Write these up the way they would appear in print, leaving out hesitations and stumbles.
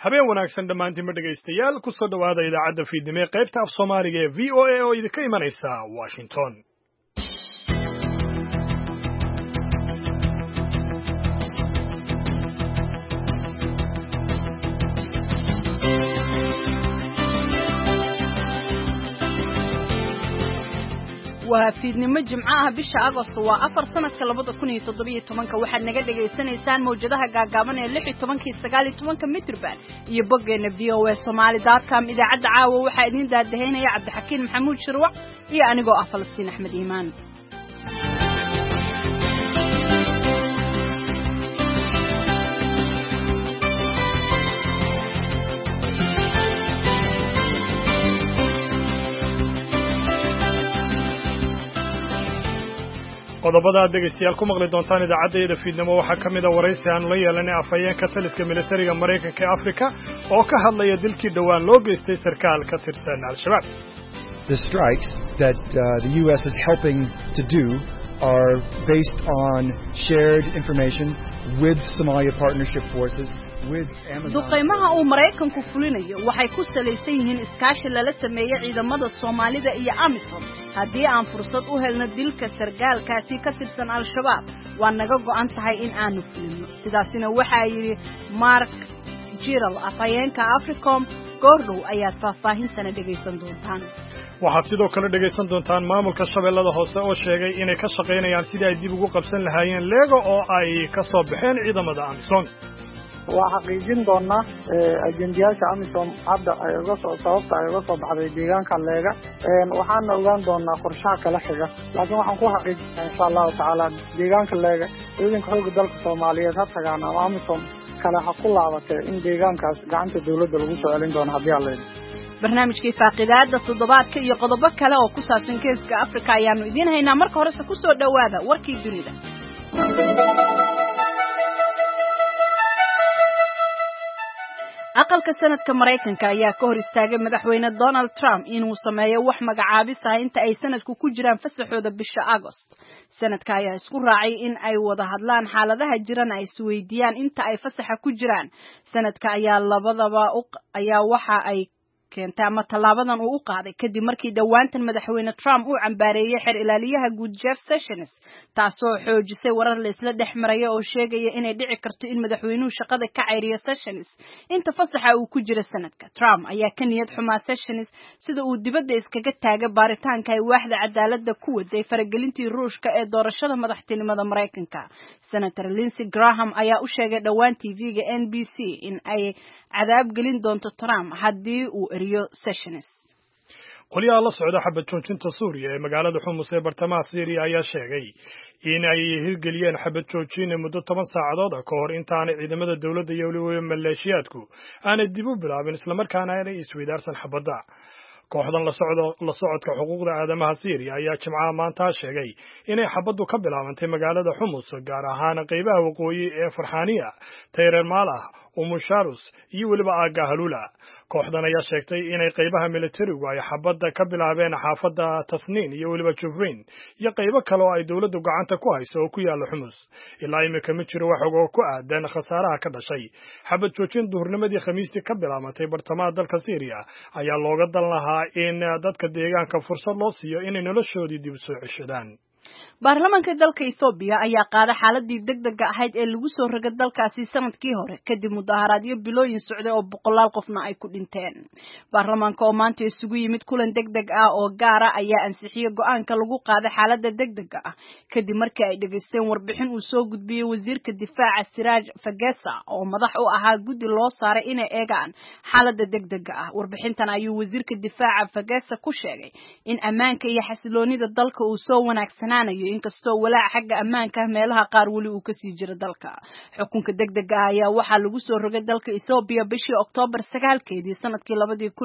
habeen wanaagsan dhammaantiin ma dhegaystayaal ku soo dhowaada idaacadda fiidnimo ee qaybta af Soomaaliga ee VOA oo idinka imanaysa Washington. waa fiidnimo jimcaha bisha Agoosto waa 4 sanadka 2017 waxaad naga dhageysanaysaan mowjadaha gaagaaban ee 16 iyo 19 mitrban iyo boggeena voasomali.com idaacadda caawa waxaa idin daadaheynaya Cabdixakiin Maxamuud Shirwac iyo anigoo ah Falastiin Axmed Iimaan. qodobada dhegeystayaal ku maqli doontaan idaacadda fiidnimo waxaa kamid ah waraysi aan la yeelanay afhayeenka taliska militariga Mareykanka ee Afrika oo ka hadlaya dilkii dhawaan loo geystay sarkaal ka tirsan Al-Shabaab. The strikes that the US is helping to do are based on shared information with Somalia partnership forces with Amazon. duqeymaha uu Mareykanku fulinayo waxay ku saleysan yihiin iskaashi lala sameeyay ciidamada Soomaalida iyo Amisom. haddii aan fursad u helno dilka sargaalkaasi ka tirsan Al-Shabaab waa naga go'an tahay in aanu fulino. sidaasina waxa yiri Mark Giral afhayeenka Africom goordhow ayaad faahfaahintan dhageysan doontaan. waxaad sidoo kale dhageysan doontaan maamulka Shabeellada Hoose oo sheegay inay ka shaqeynayaan sidii ay dib ugu qabsan lahaayeen Lego oo ay ka soo baxeen ciidamada Amisom. waa xaqiijin doonaa ajendiyaasha Amisom hadda ay uga soo baxday deegaanka Leega waxaan ogaan doonaa qorshaha kala xiga laakiin waxaan ku xaqiijinaa insha Allah taala deegaanka Leega ciidanka xoogga dalka Soomaaliyeed ha tagaan ama Amisom kala ha ku laabatay in deegaankaas gacanta dawladda lagu soo celin doono haddii alla barnaamijkii faaqidaada toddobaadka iyo qodobo kale oo ku saabsan geeska Afrika ayaanu idin haynaa marka hore ku soo dhawaada warkii dunida. aqalka sanadka Mareykanka ayaa ka hor istaagay madaxweyne Donald Trump inuu sameeyo wax magacaabis ah inta ay sanadku ku jiraan fasaxooda bisha Agoost. sanadka ayaa isku raacay in ay wada hadlaan xaaladaha jiran ay isweydiiyaan inta ay fasaxa ku jiraan. sanadka ayaa labadaba waxa ay keentay ama talaabadan uu u qaaday kadib markii dhawaantan madaxweyne Trump uu cambaareeyay xer ilaaliyaha guud Jeff Sessions taasoo xoojisay warar la isla dhexmaraya oo sheegaya inay dhici karto in madaxweynuhu shaqada ka ceyriyo Sessions inta fasaxa uu ku jiro sanadka. Trump ayaa ka niyad xumaa Sessions sida uu dibadda iskaga taagay baaritaanka ay waaxda cadaaladda ku waday faragelintii Ruushka ee doorashada madaxtinimada Mareykanka. Senator Lindsey Graham ayaa u sheegay dhawaan TV-ga NBC in ay cadaab gelin doonto Trump haddii uu eriyo Sessions. qoliyaha la socda xabad joojinta Suuriya ee magaalada Xumus ee bartamaha Syria ayaa sheegay in ay hirgeliyeen xabad joojin muddo 10 saacadood ka hor intaan ciidamada dawladda iyo waliba maleeshiyaadku aanay dib u bilaabin isla markaana ay isweydaarsan xabadda. kooxdan la socodka xuquuqda aadamaha Syria ayaa Jimcaha maanta sheegay inay xabaddu ka bilaabantay magaalada Xumus gaar ahaan qaybaha waqooyi ee Farxaaniya, Tayr al-Malah, Umusharus iyo waliba Aaga Halula. kooxdan ayaa sheegtay inay qaybaha militarigu ay xabadda ka bilaabeen xaafadda Tasniin iyo waliba Jufrin iyo qaybo kale oo ay dawladdu gacanta ku hayso oo ku yaala Xumus. ilaa imika ma jiro wax og oo ku aadan khasaaraha ka dhashay xabad joojin duhurnimadii Khamiistii ka bilaabantay bartamaha dalka Syria ayaa looga dan lahaa in dadka deegaanka fursad loo siiyo inay noloshoodii dib u soo ceshadaan. baarlamaanka dalka Ethiopia ayaa qaaday xaaladii degdega ahayd ee lagu soo rogay dalkaasi sanadkii hore kadib mudaharaadyo bilooyin socday oo boqolaal qofna ay ku dhinteen. baarlamaanka oo maanta isugu yimid kulan degdeg ah oo gaar ah ayaa ansixiyay go'aanka lagu qaaday xaaladda degdega ah kadib markii ay dhageysteen warbixin uu soo gudbiyay wasiirka difaaca Siraj Fagesa oo madax u ahaa guddi loo saaray inay eegaan xaaladda degdega ah. warbixintan ayuu wasiirka difaaca Fagesa ku sheegay in ammaanka iyo xasiloonida dalka uu soo wanaagsanaanayo inkastoo walaac xagga ammaanka meelaha qaar wali uu ka sii jiro dalka. xukunka degdega ah ayaa waxaa lagu soo rogay dalka Ethiopia bishii Oktoobar 9 sanadkii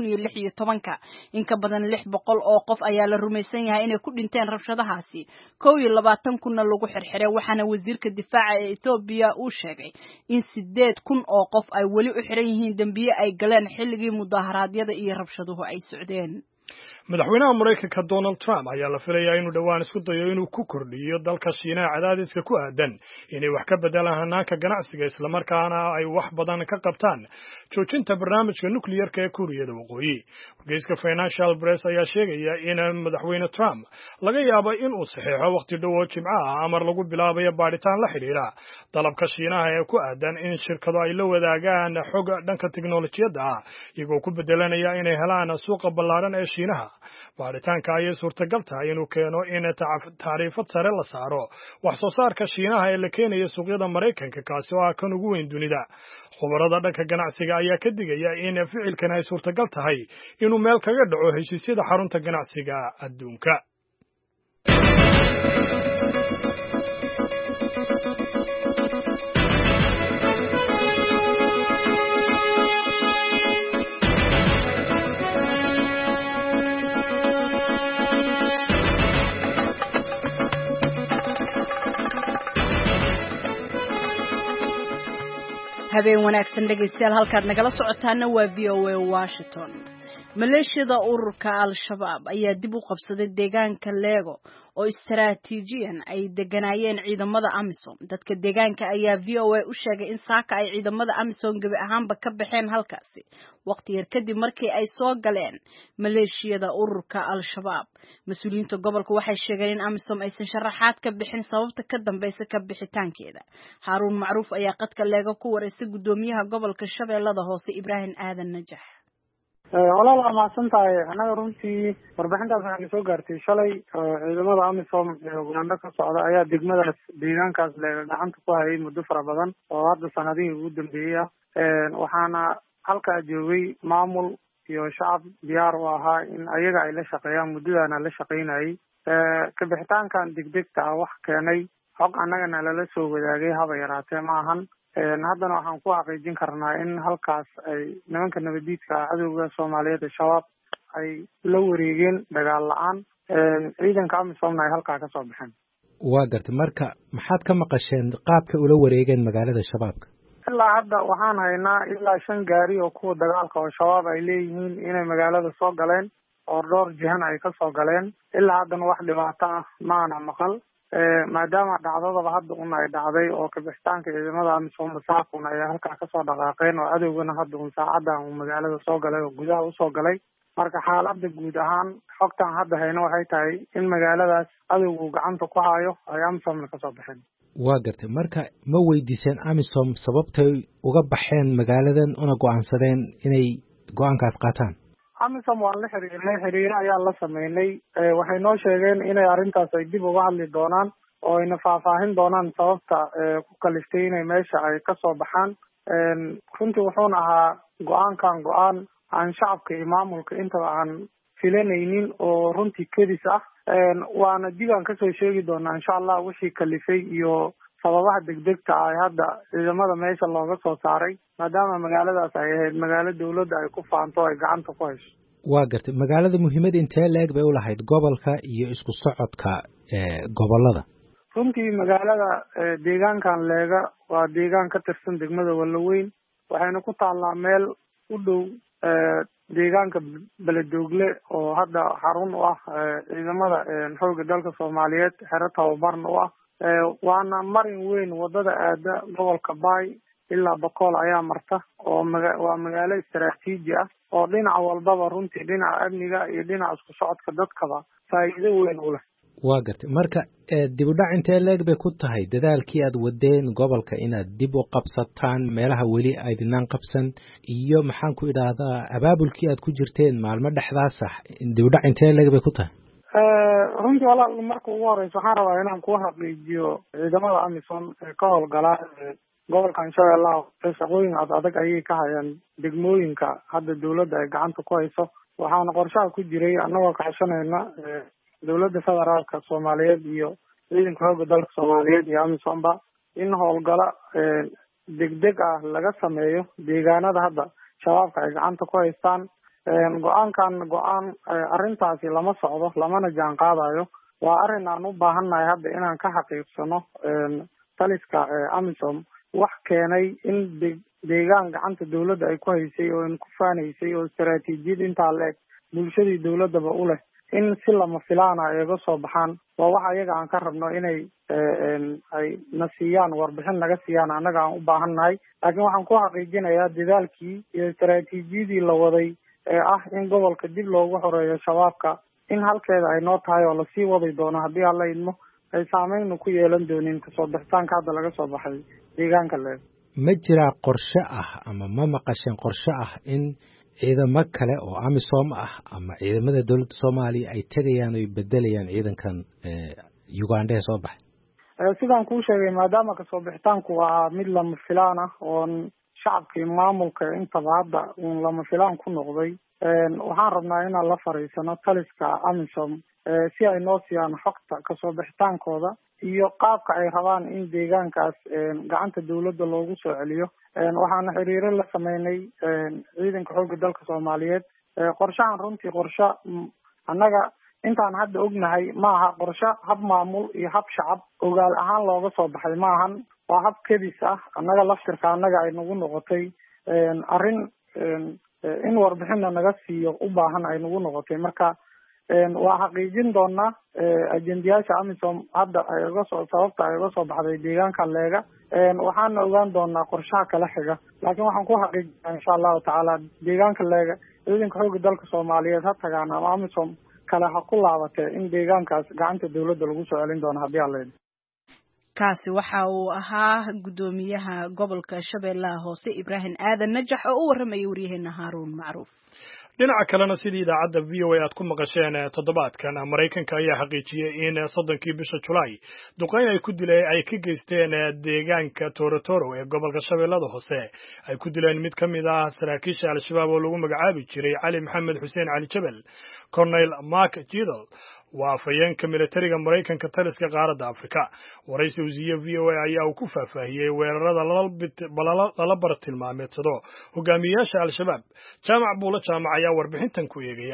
2016. in ka badan 600 oo qof ayaa la rumaysan yahay inay ku dhinteen rabshadahaasi 22 kunna lagu xirxiray waxaana wasiirka difaaca ee Ethiopia uu sheegay in 8,000 oo qof ay wali u xiran yihiin dambiye ay galeen xilligii mudaharaadyada iyo rabshaduhu ay socdeen. madaxweynaha Mareykanka Donald Trump ayaa la filayaa inuu dhowaan isku dayo inuu ku kordhiyo dalka Shiinaha cadaadiska ku aadan inay wax ka bedelaan hanaanka ganacsiga isla markaana ay wax badan ka qabtaan joojinta barnaamijka nuclearka ee Kuuriyada Waqooyi. Wargeyska Financial Press ayaa sheegaya in madaxweyne Trump laga yaabo in uu saxeexo waqti dhow oo Jimco ah amar lagu bilaabayo baadhitaan la xiriira dalabka Shiinaha ee ku aadan in shirkado ay la wadaagaan xog dhanka tiknoolajiyadda ah iyagoo ku bedelanaya inay helaan suuqa ballaaran ee Shiinaha. baaritaanka ayay suurtagal tahay inuu keeno in taariifad sare la saaro wax soo saarka Shiinaha ee la keenayo suuqyada Mareykanka kaasi oo ah kan ugu weyn dunida. Khubarada dhanka ganacsiga ayaa ka digaya in ficilkan ay suurtagal tahay inuu meel kaga dhaco heshiisyada xarunta ganacsiga adduunka. habeen wanaagsan dhegeystayaal halkaad nagala socotaana waa VOA Washington. maleeshiyada ururka al-shabaab ayaa dib u qabsaday deegaanka Lego oo istaraatiijiyan ay deganayeen ciidamada AMISOM. dadka deegaanka ayaa VOA u sheegay in saaka ay ciidamada AMISOM gabi ahaanba ka baxeen halkaasi waqti yar kadib markii ay soo galeen maleeshiyada ururka al-shabaab. mas-uuliyiinta gobolka waxay sheegeen in AMISOM aysan sharaxaad ka bixin sababta ka dambaysa ka bixitaankeeda. Haruun Macruuf ayaa qadka Lego ku wareysay gudoomiyaha gobolka Shabeellada Hoose Ibrahim Aadan Najax. walaal waa mahadsantahay. anaga runtii warbixintaas waxaa soo gaartay shalay ciidamada AMISOM ee Uganda ka socda ayaa degmadaas deegaankaas gacanta ku hayay muddo fara badan oo hadda sanadihii ugu dambeeyay ah. waxaana halkaa joogay maamul iyo shacab diyaar u ahaa in ayaga ay la shaqeeyaan muddadaana la shaqaynayay. ka bixitaankan degdegta ah wax keenay xog annagana lala soo wadaagay haba yaraatee ma ahan. haddana waxaan ku xaqiijin karnaa in halkaas ay nimanka nabadiidka cadowga Soomaaliyeed ee shabaab ay la wareegeen dagaal la'aan. ciidanka AMISOMna ay halkaa ka soo baxeen. waa gartay marka maxaad ka maqasheen qaabka ula wareegeen magaalada shabaabka? ilaa hadda waxaan haynaa ilaa 5 gaari oo kuwa dagaalka oo shabaab ay leeyihiin inay magaalada soo galeen oo dhowr jihan ay ka soo galeen. ilaa haddana wax dhibaato ah maana maqal. maadaama dhacdadaba hadda un ay dhacday oo ka bixitaanka ciidamada AMISOM saakuna ay halkaa kasoo dhaqaaqeen oo cadowgana hadda un saacadan uu magaalada soo galay oo gudaha usoo galay. marka xaaladda guud ahaan xogtan hadda hayno waxay tahay in magaaladaas cadowgu gacanta ku hayo ay AMISOMna kasoo baxeen. waa gartay marka ma weydiiseen AMISOM sababtay uga baxeen magaaladan una go'aansadeen inay go'aankaas qaataan? AMISOM waan la xiriirnay, xiriir ayaan la sameynay. waxay noo sheegeen inay arrintaas ay dib uga hadli doonaan oo ayna faahfaahin doonaan sababta ku kaliftay inay meesha ay ka soo baxaan. runtii wuxuuna ahaa go'aan aan shacabka iyo maamulka intaba aan filanaynin oo runtii kedis ah. waana dib aan kasoo sheegi doonaa insha Allah wixii kalifay iyo sababaha degdegta ah hadda ciidamada meesha looga soo saaray maadaama magaaladaas ay ahayd magaalo dawladda ay ku faanto ay gacanta ku hayso. waa gartay magaalada muhiimad intee leeg bay u lahayd gobolka iyo isku socodka gobolada? runtii magaalada deegaankan Leega waa deegaan ka tirsan degmada Walaweyn waxayna ku taallaa meel u dhow deegaanka Beledoogle oo hadda xarun u ah ciidamada xoogga dalka Soomaaliyeed xero tababarna u ah. waana marin weyn wadada aada gobolka Baay ilaa Bakool ayaa marta oo waa magaalo istaraatiiji ah oo dhinac walbaba runtii dhinaca amniga iyo dhinaca isku socodka dadkaba faa'iido weyn u leh. waa gartay marka dib u dhac intee leeg bay ku tahay dadaalkii aad wadeen gobolka inaad dib u qabsataan meelaha weli aydinaan qabsan iyo maxaan ku idhaahdaa abaabulkii aad ku jirteen maalmo dhexdaas ah dib u dhac intee leeg bay ku tahay? runtii walaal marka ugu horeysa waxaan rabaa inaan ku xaqiijiyo ciidamada AMISOM ee ka howlgala gobolkan Shabeellaha shaqooyin adag ayay ka hayaan degmooyinka hadda dawladda ay gacanta ku hayso. waxaana qorshaha ku jiray annagoo kaashanayna dawladda federaalka Soomaaliyeed iyo ciidanka xoogga dalka Soomaaliyeed iyo AMISOMba in howlgala degdeg ah laga sameeyo deegaanada hadda shabaabka ay gacanta ku haystaan. go'aan arrintaasi lama socdo lamana jaan qaadayo. waa arrin aan u baahannahay hadda inaan ka xaqiiqsano taliska AMISOM wax keenay in deegaan gacanta dawladda ay ku haysay oo ku faanaysay oo istaraatiijiyad intaa leeg bulshadii dawladaba u leh in si lama filaana ay uga soo baxaan waa waxa iyaga aan ka rabno inay ay na siiyaan warbixin naga siiyaan annaga aan u baahannahay laakiin waxaan ku xaqiijinayaa dadaalkii iyo istaraatiijiyadii la waday ee ah in gobolka dib loogu xoreeyo shabaabka in halkeeda ay noo tahay oo lasii wadi doono haddii alla idmo ay saameynu ku yeelan doonin kasoo bixitaanka hadda laga soo baxay deegaanka leeg ma jiraa qorshe ah ama ma maqasheen qorshe ah in ciidamo kale oo amisom ah ama ciidamada dowladda soomaaliya ay tegayaan oy bedelayaan ciidankan uganda ee soo baxay sidaan kuu sheegay maadaama kasoo bixitaanku waa mid lama filaan ah oon shacabkii maamulka intaba hadda uun lama filaan ku noqday waxaan rabnaa inaan la fariisano taliska amisom si ay noo siiyaan xogta kasoo bixitaankooda iyo qaabka ay rabaan in deegaankaas gacanta dawladda loogu soo celiyo waxaana xiriiro la sameynay ciidanka xoogga dalka soomaaliyeed qorshahan runtii qorshe annaga intaan hadda ognahay ma aha qorshe hab maamul iyo hab shacab ogaal ahaan looga soo baxay ma ahan waa hab kedis ah annaga laftirka annaga ay nagu noqotay arrin in warbixinna naga siiyo u baahan ay nagu noqotay marka waa xaqiijin doonaa ajendayaasha amisom hadda ay uga soo sababta ay uga soo baxday deegaanka leega waxaana ogaan doonaa qorshaha kala xiga laakiin waxaan ku xaqiijinaa insha allahu tacaala deegaanka leega ciidanka xoogga dalka soomaaliyeed ha tagaan ama amisom kale ha ku laabatee in deegaankaas gacanta dawladda lagu soo celin doono haddii alla idmo kaasi waxa uu ahaa guddoomiyaha gobolka shabeellaha hoose Ibraahim Aadan Najax oo u warramay waryaheena Haaruun Macruuf dhinaca kalena sidii idaacadda v o a aad ku maqasheen toddobaadkan Maraykanka ayaa xaqiijiyay in 30kii bisha Julaay duqeyn ay ku dileen ay ka geysteen deegaanka Torotoro ee gobolka Shabeellada Hoose ay ku dileen mid ka mid ah saraakiisha al-shabaab oo lagu magacaabi jiray Cali Maxamed Xuseen Cali Jabal Colonel Mark Jidal waa afhayeenka militariga Maraykanka taliska qaaradda Afrika waraysi wasiye v o a ayaa uu ku faahfaahiyay weerarada lala bartilmaameedsado hogaamiyayaasha al-shabaab jaamac buula jaamac ayaa warbixintan ku eegaya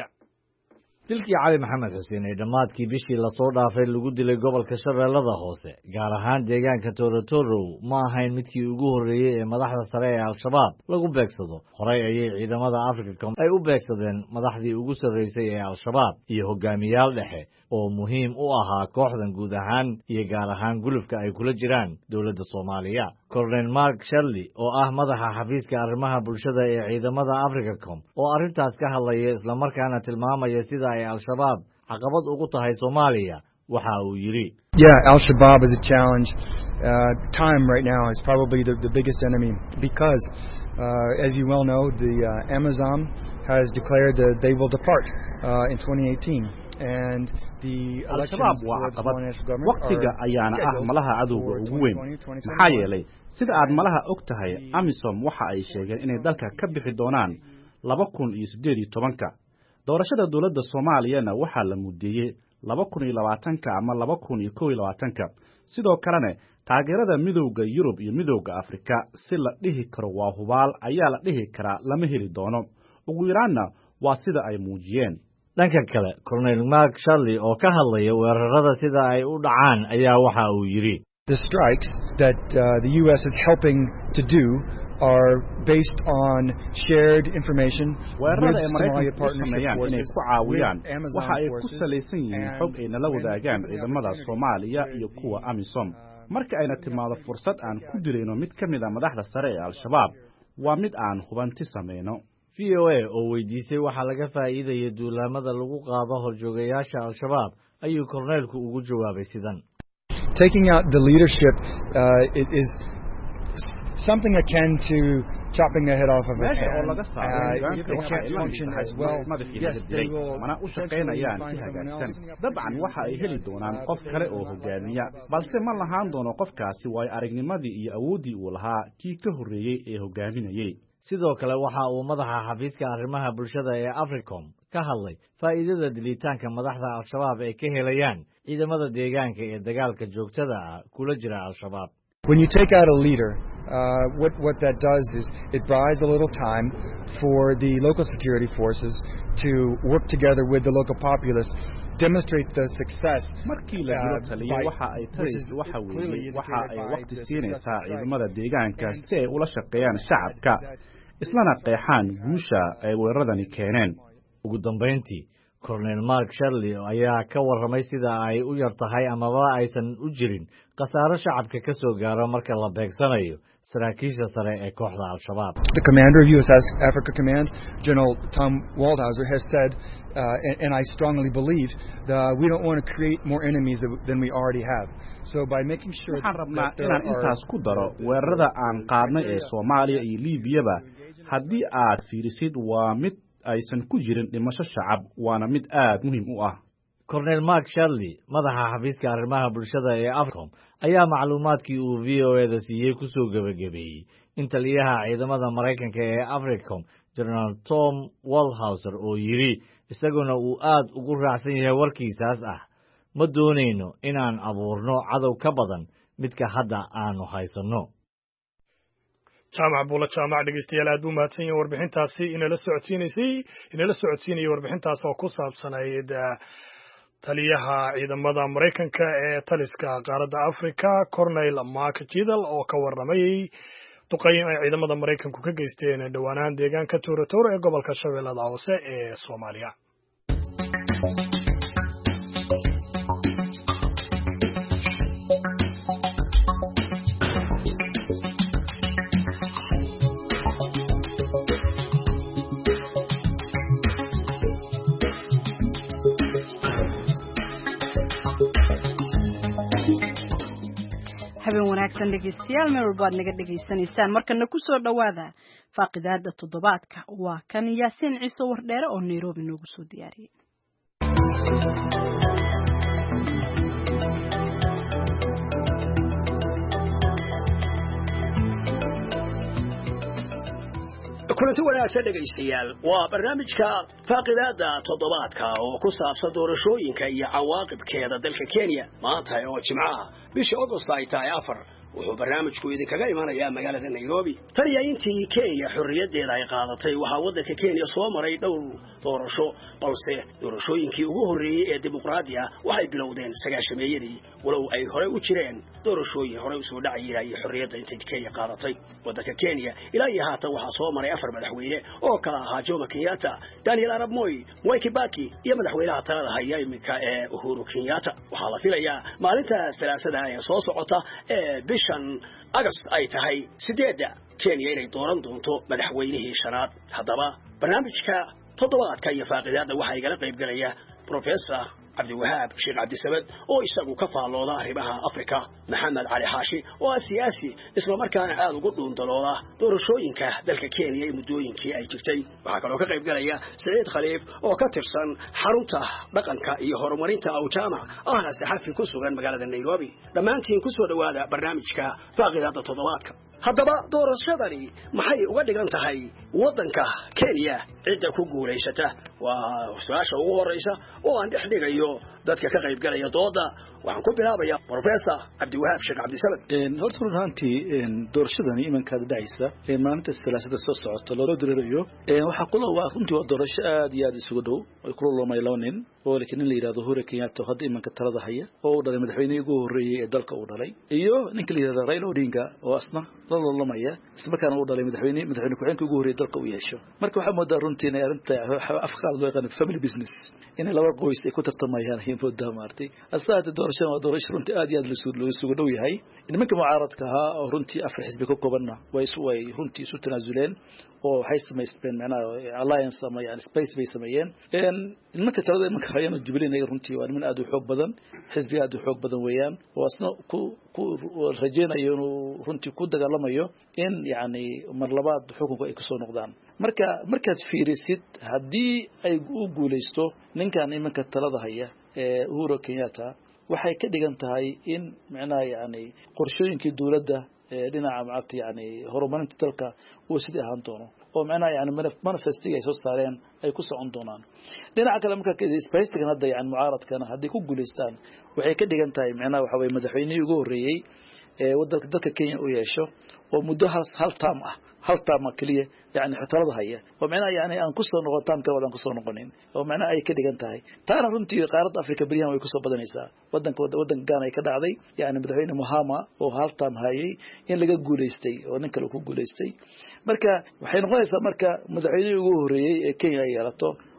dilkii Cali Maxamed Xuseen ee dhamaadkii bishii la soo dhaafay lagu dilay gobolka Shabeellada Hoose gaar ahaan deegaanka Torotoro ma ahayn midkii ugu horeeyay ee madaxda sare ee al-shabaab lagu beegsado horay ayay ciidamada Afrika ay u beegsadeen madaxdii ugu sarreysay ee al-shabaab iyo hogaamiyaal dhexe oo muhiim u ahaa kooxdan guud ahaan iyo gaar ahaan gulufka ay kula jiraan dowladda Soomaaliya Colonel Mark Shirley oo ah madaxa xafiiska arrimaha bulshada ee ciidamada Africom oo arrintaas ka hadlaya isla markaana tilmaamaya sida ay al-shabaab caqabad ugu tahay Soomaaliya waxa uu yiri Al-Shabaab is a challenge. Time right now is probably the biggest enemy because as you well know the Amazon has declared that they will depart in 2018 and the elections waa caqabad waqtiga ayaana ah malaha cadowga ugu weyn maxaa yeelay sida aad malaha og tahay Amisom waxa ay sheegeen inay dalka ka bixi doonaan 2018 doorashada dawladda Soomaaliyana waxa la mudeeyay 2020 ama 2021 sidoo kalena taageerada midowga Yurub iyo midowga Afrika si la dhihi karo waa hubaal ayaa la dhihi karaa lama heli doono ugu yaraana waa sida ay muujiyeen dhanka kale Colonel Mark Shirley oo ka hadlaya weerarada sida ay u dhacaan ayaa waxa uu yiri The strikes that the US is helping to do are based on shared information weerarada ay Maraykanku sameeyaan inay ku caawiyaan waxa ay ku salaysan yihiin xog ay nala wadaagaan ciidamada Soomaaliya iyo kuwa Amisom marka ayna timaado fursad aan ku dilayno mid ka mid ah madaxda sare ee al-shabaab waa mid aan hubanti sameeyno VOA oo weydiisay waxa laga faa'iideeyay duulamada lagu qaado horjoogayaasha al-shabaab ayuu korneelku ugu jawaabay sidan Taking out the leadership is something akin to chopping the head off of his head. They can't function as well. Yes, they will. Mana u shaqeynayaan si hagaagsan. Dabcan waxa ay heli doonaan qof kale oo hogaamiya, balse ma lahaan doono qofkaasi way aragnimadii iyo awoodii uu lahaa kii ka horeeyay ee hogaaminayay. sidoo kale waxa uu madaxa xafiiska arrimaha bulshada ee Africom ka hadlay faa'iidada dilitaanka madaxda al-shabaab ay ka helayaan ciidamada deegaanka ee dagaalka joogtada ah kula jira al-shabaab When you take out a leader, what that does is it buys a little time for the local security forces to work together with the local populace, demonstrate the success. Markii la jiro taliye waxa ay taris waxa weeye waxa ay waqti siinaysaa ciidamada deegaanka si ay ula shaqeeyaan shacabka islana qeexaan guusha ay weeraradani keeneen ugu dambayntii Colonel Mark Shirley ayaa ka warramay sida ay u yar tahay amaba aysan u jirin khasaaro shacabka ka soo gaaro marka la beegsanayo saraakiisha sare ee kooxda Al-Shabaab. The commander of U.S. Africa Command, General Tom Waldhauser, has said, and I strongly believe, that we don't want to create more enemies than we already have. So by making sure that there are intaas ku daro weerarada aan qaadnay ee Soomaaliya iyo Liibiyaba haddii aad fiirisid waa mid aysan ku jirin dhimasho shacab waana mid aad muhiim u ah. Colonel Mark Shirley, madaxa xafiiska arrimaha bulshada ee Africom, ayaa macluumaadkii uu VOA-da siiyey ku soo gabagabeeyey in taliyaha ciidamada Maraykanka ee Africom, General Tom Waldhauser, oo yidhi isaguna uu aad ugu raacsan yahay warkiisaas ah, ma doonayno inaan abuurno cadow ka badan midka hadda aanu haysanno. jaamac buula jaamac dhegeystayaal aad buu mahadsan yahay warbixintaasi inala socodsiinayay warbixintaas oo ku saabsanayd taliyaha ciidamada Maraykanka ee taliska qaaradda Afrika Colonel Mark Jidal oo ka warramayay duqeyn ay ciidamada Maraykanku ka geysteen dhawaanahan deegaanka Torotoro ee gobolka Shabeellaha Hoose ee Soomaaliya. habeen wanaagsan dhegeystayaal meel walba aad naga dhegaysanaysaan markana ku soo dhawaada faaqidaada toddobaadka waa kan Yaasiin Ciise Wardheere oo Nairobi noogu soo diyaariyay. kulanti wanaagsan dhegaystayaal waa barnaamijka faaqidaada toddobaadka oo ku saabsan doorashooyinka iyo cawaaqibkeeda dalka Kenya maanta oo Jimcaha bishii August ay tahay 4 wuxuu barnaamijku idinkaga imanayaa magaalada Nairobi taliya intii Kenya xorriyadeeda ay qaadatay waxa waddanka Kenya soo maray dhowr doorasho balse doorashooyinkii ugu horreeyay ee dimuqraadiga waxay bilowdeen 9-meeyadii walow ay hore u jireen doorashooyin hore u soo dhacayay xorriyadda intii Kenya qaadatay waddanka Kenya ilaa iyo haatan waxa soo maray 4 madaxweyne oo kala ahaa Jomo Kenyatta, Daniel Arap Moi, Mwai Kibaki iyo madaxweynaha talada haya imika ee Uhuru Kenyatta. waxaa la filayaa maalinta salaasada ee soo socota ee bishan August ay tahay 8 Kenya inay dooran doonto madaxweynihii shanaad. haddaba barnaamijka toddobaadka iyo faaqidaada waxa ay kala qayb galaya Professor Abdiwahaab Sheekh Abdisamad oo isagu ka faalooda arrimaha Afrika, Maxamed Cali Xaashi oo siyaasi isla markaana aad ugu dhuundalooda doorashooyinka dalka Kenya ee muddooyinkii ay jirtay. waxaa kaloo ka qayb galaya Saciid Khaliif oo ka tirsan xarunta dhaqanka iyo horumarinta Awjaamac ahna saxafi ku sugan magaalada Nairobi. dhammaantiin ku soo dhawaada barnaamijka faaqidaada toddobaadka. haddaba doorashadani maxay uga dhigan tahay waddanka Kenya cidda ku guuleysata waa su'aasha ugu horeysa oo aan dhex dhigayo dadka ka qayb galaya dooda. waxaan ku bilaabayaa Professor Abdiwahaab Sheekh Abdisamad. horta runtii doorashadani imankaada dhacaysa maalinta salaasada soo socota loo dirirayo waxaa kula waa runtii waa doorasho aad iyo aad isugu dhow ay kula loomay laba nin oo laakiin la yiraahdo Uhuru Kenyatta hadda imanka talada haya oo uu dhalay madaxweynihii ugu horreeyay ee dalka uu dhalay iyo ninka la yiraahdo Raila Odinga oo asna la loomaya isla markaana uu dhalay madaxweyne ku-xigeenka ugu horreeyay dalka uu yeesho. marka waxaa moodaa runtii inay arrinta afkaal loo yaqaan family business inay laba qoys ay ku tartamayaan hiinfooda maartay asaada doorashada waa doorasho runtii aad iyo aad loo isugu dhow yahay. nimanka mucaaradka ahaa oo runtii 4 xisbi ka koobanna way runtii isu tanaasuleen oo waxay samaysteen alliance ama yani space bay sameeyeen. nimanka talada nimanka hayana Jubilee ay runtii waa niman aad u xoog badan xisbi aad u xoog badan weeyaan oo asna ku rajeenayo inuu runtii ku dagaalamayo in yani mar labaad xukunka ay ku soo noqdaan. markaad fiirisid haddii ay u guuleysto ninkan nimanka talada haya ee Uhuru Kenyatta waxay ka dhigan tahay in macnaha yani qorshooyinkii dawladda dhinaca maarta yani horumarinta dalka uu sidii ahaan doono oo macnaha yani manifestiga ay soo saareen ay ku socon doonaan. dhinaca kale marka space-kan hadda yani mucaaradkana haddii ku guuleystaan waxay ka dhigan tahay macnaha waxa way madaxweynihii ugu horreeyay ee waddanka dalka Kenya uu yeesho oo muddo hal taam kaliya yani talada haya oo macnaha yani aan ku soo noqotaan ka wadan ku soo noqonin oo macnaha ay ka dhigan tahay taana runtii qaaradda Afrika bariyan way ku soo badanaysaa. waddanka Ghana ay ka dhacday yani madaxweyne Mahama oo hal taam hayay in laga guuleystay oo nin kale ku guuleystay. marka waxay noqonaysaa marka madaxweynihii ugu horreeyay ee Kenya ay yeelato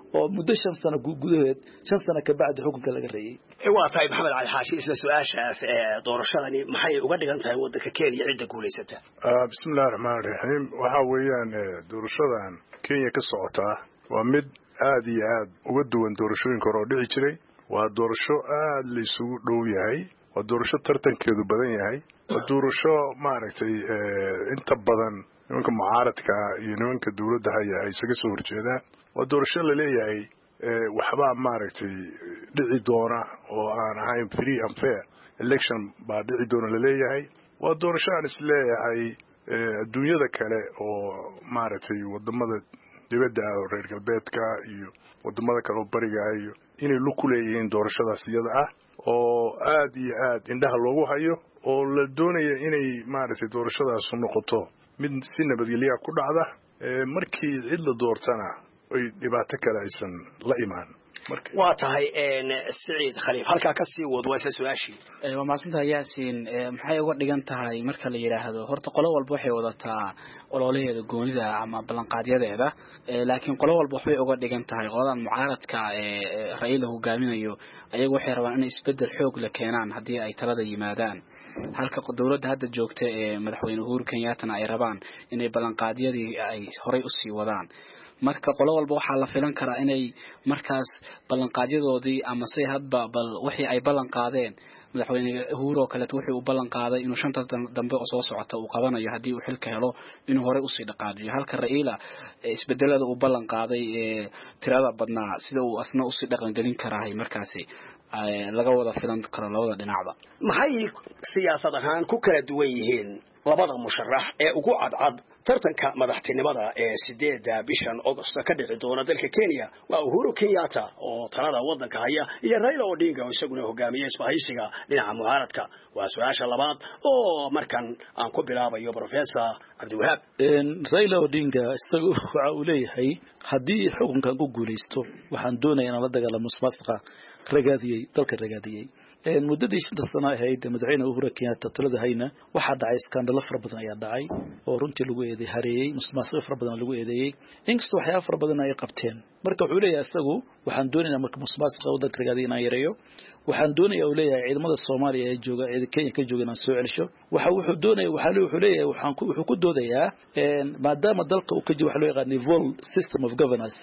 oo muddo 5 sano gudaheed 5 sano ka bacdi xukunka laga reeyay waa tahay maxamed cali xaashi isla su'aashaas doorashadani maxay uga dhigan tahay waddanka Kenya cidda guuleysata bismillaahir rahmaanir rahiim waxa weeyaan doorashadan Kenya ka socota waa mid aad iyo aad uga duwan doorashooyinka hore oo dhici jiray waa doorasho aad la isugu dhow yahay waa doorasho tartankeedu badan yahay waa doorasho maaragtay inta badan nimanka mucaaradka iyo nimanka dawladda haya ay isaga soo horjeedaan waa doorasho la leeyahay waxba maaragtay dhici doona oo aan ahayn free and fair election baa dhici doona la leeyahay waa doorasho aan isleeyahay adduunyada kale oo maaragtay wadamada dibadda ah oo reer galbeedka iyo wadamada kale oo bariga ah iyo inay lug ku leeyihiin doorashadaas iyada ah oo aad iyo aad indhaha loogu hayo oo la doonayo inay maaragtay doorashadaas noqoto mid si nabadgelyo ku dhacda markii cid la doortana ay dhibaato kale aysan la imaan waa tahay Saciid Khaliif halka ka sii wad waa su'aashi waa maasinta Yaasiin maxay uga dhigan tahay marka la yiraahdo horta qolo walba waxay wadataa ololaheeda goonida ama ballanqaadyadeeda laakiin qolo walba waxay uga dhigan tahay qoladan mucaaradka Raila hogaaminayo ayagu waxay rabaan inay isbedel xoog la keenaan hadii ay talada yimaadaan halka dawladda hadda joogta madaxweyne Uhuru Kenyatta ay rabaan inay ballanqaadyadii ay horay u sii wadaan marka qolo walba waxa la filan karaa inay markaas ballanqaadyadoodii ama say hadba bal wixii ay ballan qaadeen madaxweyne Uhuru kale wuxuu u ballan qaaday inuu 5 dambe oo soo socota uu qabanayo hadii uu xilka helo inuu hore u sii dhaqaajiyo halka Raila isbedelada uu ballan qaaday tirada badnaa sida uu asna u sii dhaqan gelin karahay markaasi laga wada filan karo labada dhinacba maxay siyaasad ahaan ku kala duwan yihiin labada musharax ee ugu cadcad tartanka madaxtinimada ee 8 bishan August ka dhici doona dalka Kenya waa Uhuru Kenyatta oo talada waddanka haya iyo Raila Odinga oo isaguna hogaamiye isbahaysiga dhinaca mucaaradka waa su'aasha labaad oo markan aan ku bilaabayo Professor Abdiwahaab Raila Odinga isagu waxa uu leeyahay hadii xukunka ku guuleysto waxaan doonayaa in la dagaalamo musuqmaasuqa ragaadiyay dalka ragaadiyay muddadii 5 sano ahayd madaxweyne Uhuru Kenyatta talada hayna waxa dhacay skandal fara badan ayaa dhacay oo runtii lagu eedeeyay hareeyay musuqmaasuq fara badan lagu eedeeyay inkastoo waxyaabo fara badan ay qabteen marka wuxuu leeyahay isagu waxaan doonayaa marka musuqmaasuqa waddanka ragaadiyay inaan yareeyo waxaan doonayaa uu leeyahay ciidamada Soomaaliya ee jooga ee Kenya ka jooga inaan soo celisho wuxuu doonayaa wuxuu leeyahay wuxuu ku doodayaa maadaama dalka uu ka jiro waxa loo yaqaan devolved system of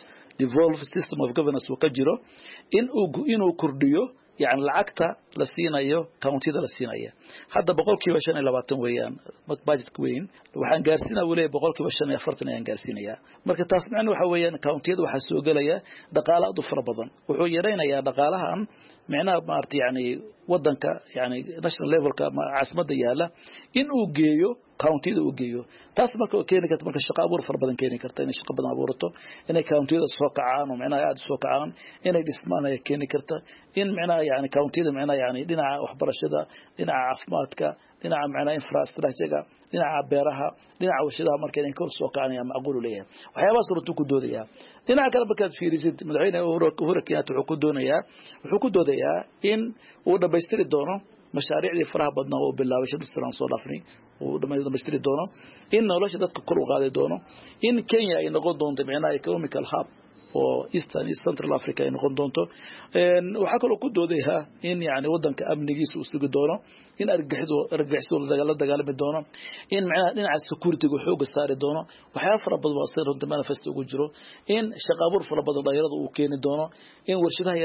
governance uu ka jiro inuu kordhiyo يعني lacagta la siinayo county-da la siinaya hadda 25% weeyaan budget weyn waxaan gaarsiinaa waliba 45% ayaan gaarsiinaya marka taas macna waxa weeyaan county-da waxa soo galaya dhaqaale aad u fara badan wuxuu yareynayaa dhaqaalahan macnaha maartay yani wadanka yani national level-ka caasimada yaala in uu geeyo county-da uu geeyo taas marka keeni karta marka shaqo abuur fara badan keeni karta in shaqo badan abuurto inay county-da soo kacaan oo macnaha aad soo kacaan inay dhismaan ay keeni karta in macnaha yani county-da macnaha yani dhinaca waxbarashada dhinaca caafimaadka dhinaca macnaha infrastructure-ga dhinaca beeraha dhinaca warshadaha marka inay kor soo kacaan ama aqoon u leeyahay waxyaabahaas runtii ku doodaya dhinaca kale markaad fiirisid madaxweyne Uhuru Kenyatta wuxuu ku doodayaa in uu dhameystiri doono mashaariicdii faraha badnaa oo bilaabay 5 sano soo dhaafnay oo dhameystiri doono in nolosha dadka kor u qaadi doono in Kenya ay noqon doonto macnaha economical hub oo Eastern Central Africa ay noqon doonto waxa kale oo ku doodayaa in yani wadanka amnigiisa uu sugi doono in argagixiso la dagaalami doono in macnaha dhinaca security-ga xooga saari doono waxyaabo fara badan oo sir runtii manifesto ugu jiro in shaqo abuur fara badan dhalinyarada uu keeni doono in warshadaha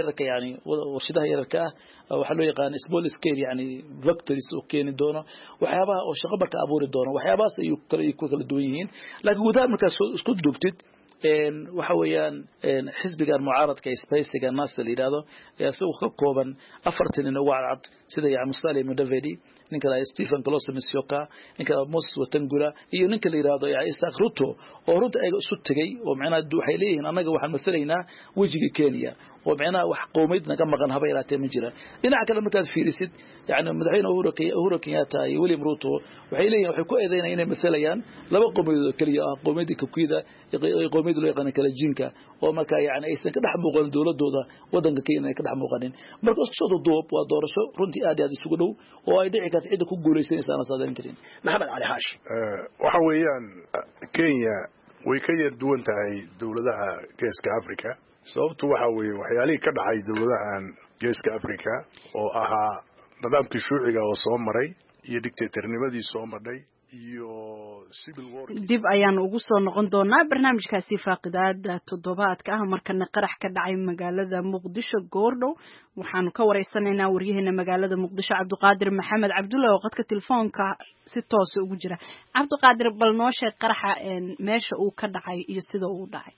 yararka waxa loo yaqaan small scale yani factories uu keeni doono waxyaabaha oo shaqo marka abuuri doono waxyaabahaas ay kala duwan yihiin laakiin gudaha markaas isku dubtid waxa weeyaan xisbigan mucaaradka isbahaysiga naasir yiraahdo isagoo ka kooban 40 nin oo cad sida Musalia Mudavadi ninka la Stephen Kalonzo Musyoka ninka Moses Wetangula iyo ninka la yiraahdo Isaac Ruto oo runtii ay isu tagay oo macnaha waxay leeyihiin anaga waxaan masalaynaa wajiga Kenya oo macnaha wax qowmiyad naga maqan haba yaraatee ma jira dhinaca kale markaad fiirisid yani madaxweyne Uhuru Kenyatta iyo William Ruto waxay leeyihiin waxay ku eedeynayaan inay masalayaan laba qowmiyadood kaliya ah qowmiyadda Kikuyu iyo qowmiyadda loo yaqaan kala jinka oo marka yani aysan ka dhex muuqan dawladooda wadanka Kenya ay ka dhex muuqanin marka isku soo doob waa doorasho runtii aad isugu dhow oo ay dhici karto cid ku guuleysanaysa aan saadan karin Maxamed Cali Haashi waxa weeyaan Kenya way ka yar duwan tahay dawladaha Geeska Afrika sababtu waxa weeye waxyaalihii ka dhacay dowladahan geeska Afrika oo ahaa nidaamkii shuuciga oo soo maray iyo dictatornimadii soo marnay iyo civil war. dib ayaan ugu soo noqon doonaa barnaamijkaasi faaqidaada toddobaadka ah markana qarax ka dhacay magaalada Muqdisho goordhow waxaanu ka wareysanaynaa waryaheena magaalada Muqdisho Cabdiqaadir Maxamed Cabdulle oo qadka telefoonka si toos ugu jira. Cabdiqaadir bal noo sheeg qaraxa meesha uu ka dhacay iyo sida uu dhacay.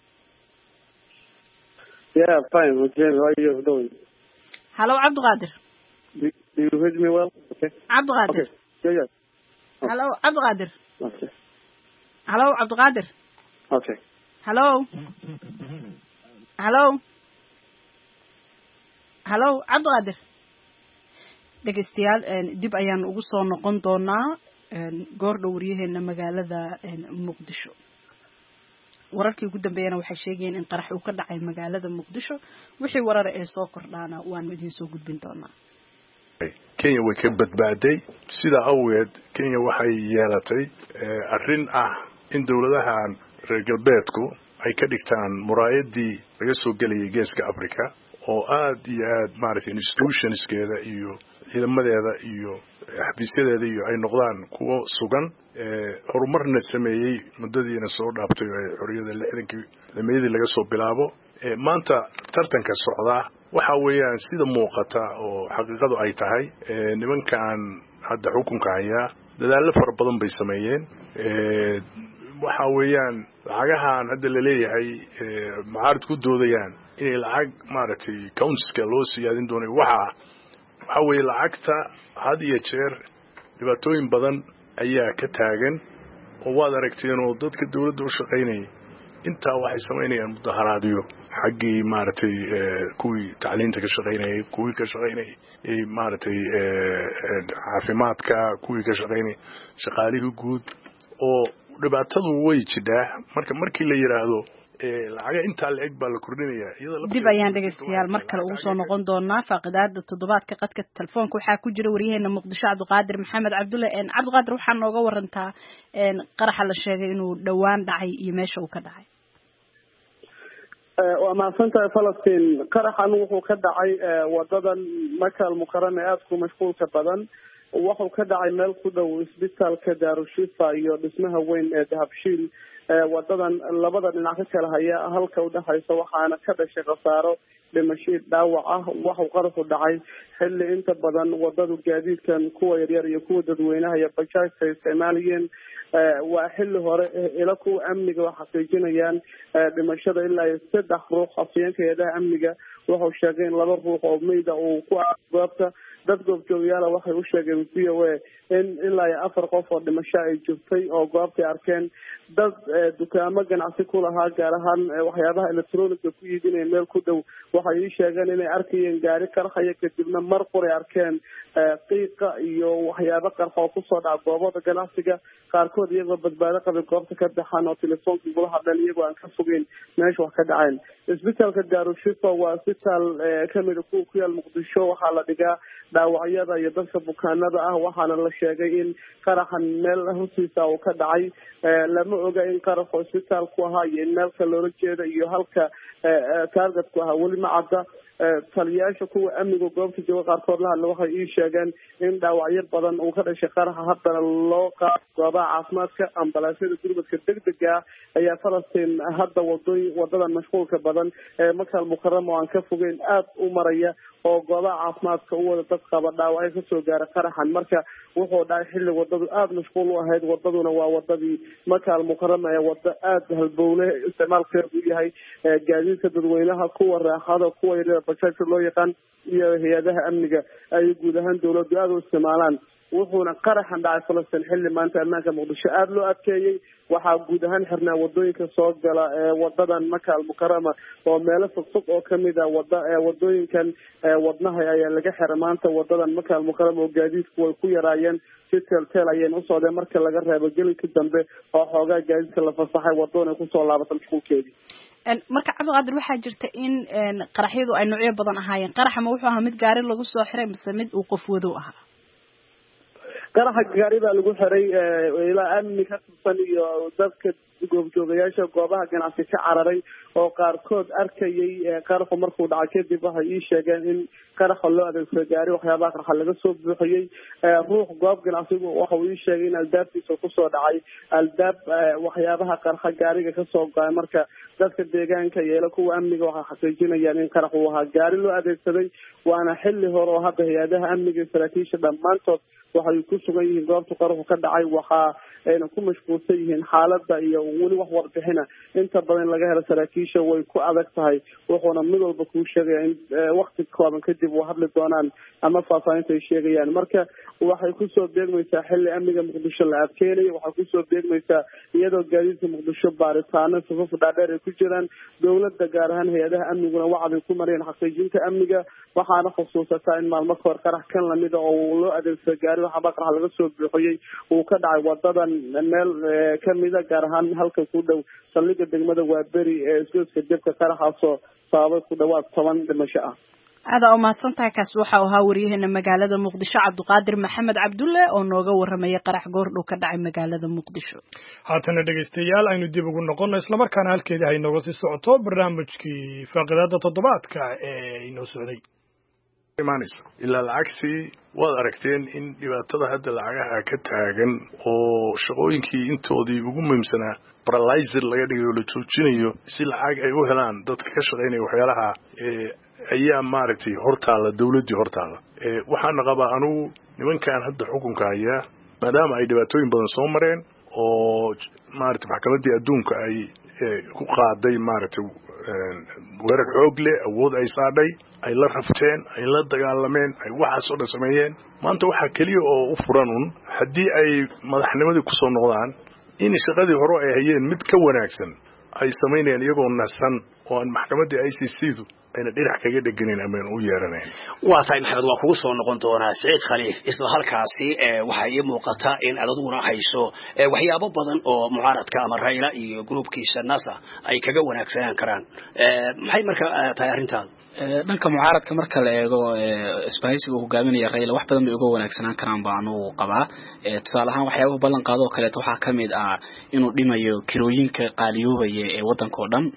Yeah, fine. Okay, how are you doing? Hello Cabdiqaadir. Do you hear me well? Okay. Cabdiqaadir. Okay. Yeah. Hello Cabdiqaadir. Okay. Hello Cabdiqaadir. Okay. Hello. Hello. Hello Cabdiqaadir. dhegeystayaal dib ayaan ugu soo noqon doonaa goordhow waryaheena magaalada Muqdisho. wararkii ugu dambeeyana waxay sheegayeen in qarax uu ka dhacay magaalada Muqdisho wixii warar ee soo kordhaana waan idin soo gudbin doonaa. Kenya way ka badbaaday sida awgeed Kenya waxay yeelatay arrin ah in dawladahan reer galbeedku ay ka dhigtaan muraayadii laga soo galay geeska Afrika oo aad iyo aad maaragtay institutionskeeda iyo ciidamadeeda iyo xafiisyadeeda iyo ay noqdaan kuwo sugan horumarna sameeyay muddadiina soo dhaaftay xorriyada 60 laga soo bilaabo maanta tartanka socda waxa weeyaan sida muuqata oo xaqiiqadu ay tahay nimankan hadda xukunka haya dadaal fara badan bay sameeyeen waxa weeyaan lacagahan hadda la leeyahay macaarid ku doodayaan in lacag maaragtay councilka loo siyaadin doono waxa weeye lacagta had iyo jeer dhibaatooyin badan ayaa ka taagan oo waad aragteen oo dadka dawladda u shaqeynaya intaa waxay sameynayaan mudaharaadyo xaggii maaragtay kuwii tacliinta ka shaqeynayay kuwii ka shaqeynayay maaragtay caafimaadka kuwii ka shaqeynayay shaqaalihii guud oo dhibaatadu way jidhaa markii la yiraahdo lacaga inta la eg baa la kordhinaya dib ayaan dhegeystayaal mar kale ugu soo noqon doonaa faaqidaada toddobaadka qadka telefoonka waxaa ku jira waryaheena Muqdisho Cabdiqaadir Maxamed Cabdulle Cabdiqaadir waxaa nooga warantaa qaraxa la sheegay inuu dhawaan dhacay iyo meesha uu ka dhacay waa mahadsantahay Falastiin qaraxan wuxuu ka dhacay wadadan Makal Mukarrama aad ku mashquulka badan wuxuu ka dhacay meel ku dhow isbitaalka Daarushifa iyo dhismaha weyn ee Dahabshiil wadadan labada dhinac ka kala haya halka u dhaxaysa waxaana ka dhashay khasaaro dhimasho dhaawac ah wuxuu qaraxu dhacay xilli inta badan wadadu gaadiidkan kuwa yaryar iyo kuwa dadweynaha iyo bajaajta isticmaalayeen waa xilli hore ila kuwa amniga wax xaqiijinayaan dhimashada ilaa 3 ruux afyeenkeeda amniga wuxuu sheegay in 2 ruux oo meyd uu ku goobta dad goobjoogayaal waxay u sheegeen VOA in ilaa 4 qof oo dhimasho ay jirtay oo goobta arkeen dad dukaamo ganacsi ku lahaa gaar ahaan waxyaabaha elektarooniga ku iibinaya meel ku dhow waxay sheegeen inay arkayeen gaari qarxaya kadibna mar qore arkeen qiiqa iyo waxyaabo qarxa oo ku soo dhaca goobada ganacsiga qaarkood iyagoo badbaado qaba goobta ka baxaan oo telefoonka ugu hadlan iyagoo aan ka fogeyn meesha wax ka dhaceen isbitaalka Daarushifa waa isbitaal kamid ah ku yaal Muqdisho waxaa la dhigaa dhaawacyada iyo dadka bukaanada ah waxaana la sheegay in qaraxan meel hoostiisa uu ka dhacay lama oga in qaraxu isbitaalku ahaa iyo in meelka loola jeedo iyo halka targetku ahaa weli ma cadda taliyaasha kuwa amniga goobta jooga qaarkood la hadla waxay ii sheegeen in dhaawacyo badan uu ka dhashay qaraxa haddana loo qaado goobaha caafimaadka ambalaasyada gurmadka degdega ayaa Falastiin hadda wadadan mashquulka badan ee Makal Mukarrama oo aan ka fogeyn aad u maraya oo goobaha caafimaadka u wada dad qaba dhaawacyo ka soo gaara qaraxan marka wuxuu dhacay xilli wadadu aad mashquul u ahayd wadaduna waa wadadii Makal Mukarrama ee wada aad halbowle isticmaalkeedu yahay gaadiidka dadweynaha kuwa raaxada kuwa yaryar bajaajka loo yaqaan iyo hay'adaha amniga ay guud ahaan dawladdu aad u isticmaalaan wuxuuna qaraxan dhacay Falastiin xilli maanta ammaanka Muqdisho aad loo adkeeyay waxaa guud ahaan xirnaa wadooyinka soo gala wadadan Makal Mukarrama oo meelo fog oo kamid ah wadooyinkan wadnaha ayaa laga xiray maanta wadadan Makal Mukarrama oo gaadiidku way ku yaraayeen si teel ayeen u socdeen marka laga reebo gelinka dambe oo xoogaa gaadiidka la fasaxay wadada ku soo laabatay mashquulkeedii marka Cabdiqaadir waxaa jirta in qaraxyadu ay noocyo badan ahaayeen qaraxa ma wuxuu ahaa mid gaari lagu soo xiray mise mid uu qof wado ahaa qaraxa gaari baa lagu xiray ilaa amni ka tirsan iyo dadka goobjoogayaasha goobaha ganacsi ka cararay oo qaarkood arkayay qaraxu markuu dhacay kadib waxay ii sheegeen in qaraxa loo adeegsado gaari waxyaabaha qaraxa laga soo buuxiyey ruux goob ganacsigu waxa uu ii sheegay in albaabkiisa kusoo dhacay albaab waxyaabaha qaraxa gaariga kasoo go-ay marka dadka deegaanka yeelo kuwa amniga waxay xaqiijinayaan in qarax uu ahaa gaari loo adeegsaday waana xilli hore oo hadda hay-adaha amniga iyo saraakiisha dhammaantood waxay ku sugan yihiin goobta qaraxu ka dhacay waxa ayna ku mashquulsan yihiin xaaladda iyo weli wax warbixina inta badan laga helo saraakiisha way ku adag tahay wuxuuna mid walba kuu sheegaya in wakti kooban kadib u hadli doonaan ama faahfaahinta ay sheegayaan marka waxay kusoo beegmaysaa xilli amniga muqdisho la adkeynayo waxay kusoo beegmaysaa iyadoo gaadiidka muqdisho baaritaano safaf dhaadheer ay ku jiraan dowladda gaar ahaan hay-adaha amniguna wacday ku mareen xaqiijinta amniga waxaana xusuusataa in maalmo kahor qarax kan lamida oo loo adeegsado gaari waxaaba qarax laga soo buuxiyey uu ka dhacay wadadan meel kamida gaar ahaan halka ku dhow saldhiga degmada waaberi ee isgoyska debka qaraxaasoo sababay ku dhawaad 10 dhimasho ah aada umahadsan tahay kaasi waxa uu ahaa waryaheena magaalada muqdisho cabdiqaadir maxamed cabdulle oo nooga warramaya qarax goordhow ka dhacay magaalada muqdisho haatana dhegaystayaal aynu dib ugu noqono islamarkaana halkeedii hay nooga sii socoto barnaamijkii faaqidaada toddobaadka ee inoo socday ilaa lacagtii waad aragteen in dhibaatada hadda lacagaha ka taagan oo shaqooyinkii intoodii ugu muhiimsanaa paralyzer laga dhigayo la joojinayo si lacag ay u helaan dadka ka shaqaynaya waxyaalaha ayaa maaragtay hortaalla dawladdii hortaalla waxaana qabaa anugu nimankan hadda xukunka hayaa maadaama ay dhibaatooyin badan soo mareen oo maaragtay maxkamaddii adduunka ay ku qaaday maaragtay weerar xoog leh awood ay saadhay ay la rafteen ay la dagaalameen ay waxaas oo dhan sameeyeen maanta waxaa keliya oo u furan un haddii ay madaxnimadii kusoo noqdaan in shaqadii hore ay hayeen mid ka wanaagsan ay samaynayaan iyagoo nasan oo aan maxkamaddii ICC-du ayna dhinac kaga dheganin ama u yeeranayn waa tahay maxamed waa kugu soo noqon doonaa Saciid Khaliif isla halkaasi waxa ay muuqata in adaduna hayso waxyaabo badan oo mucaaradka ama Raila iyo groupkiisa NASA ay kaga wanaagsanaan karaan maxay marka tahay arrintan dhanka mucaaradka marka la eego isbahaysiga hogaaminaya Raila wax badan bay uga wanaagsanaan karaan baan uu qabaa tusaale ahaan waxyaabo ballan qaado kale waxa kamid ah inuu dhimayo kirooyinka qaaliyoobaya ee wadanka oo dhan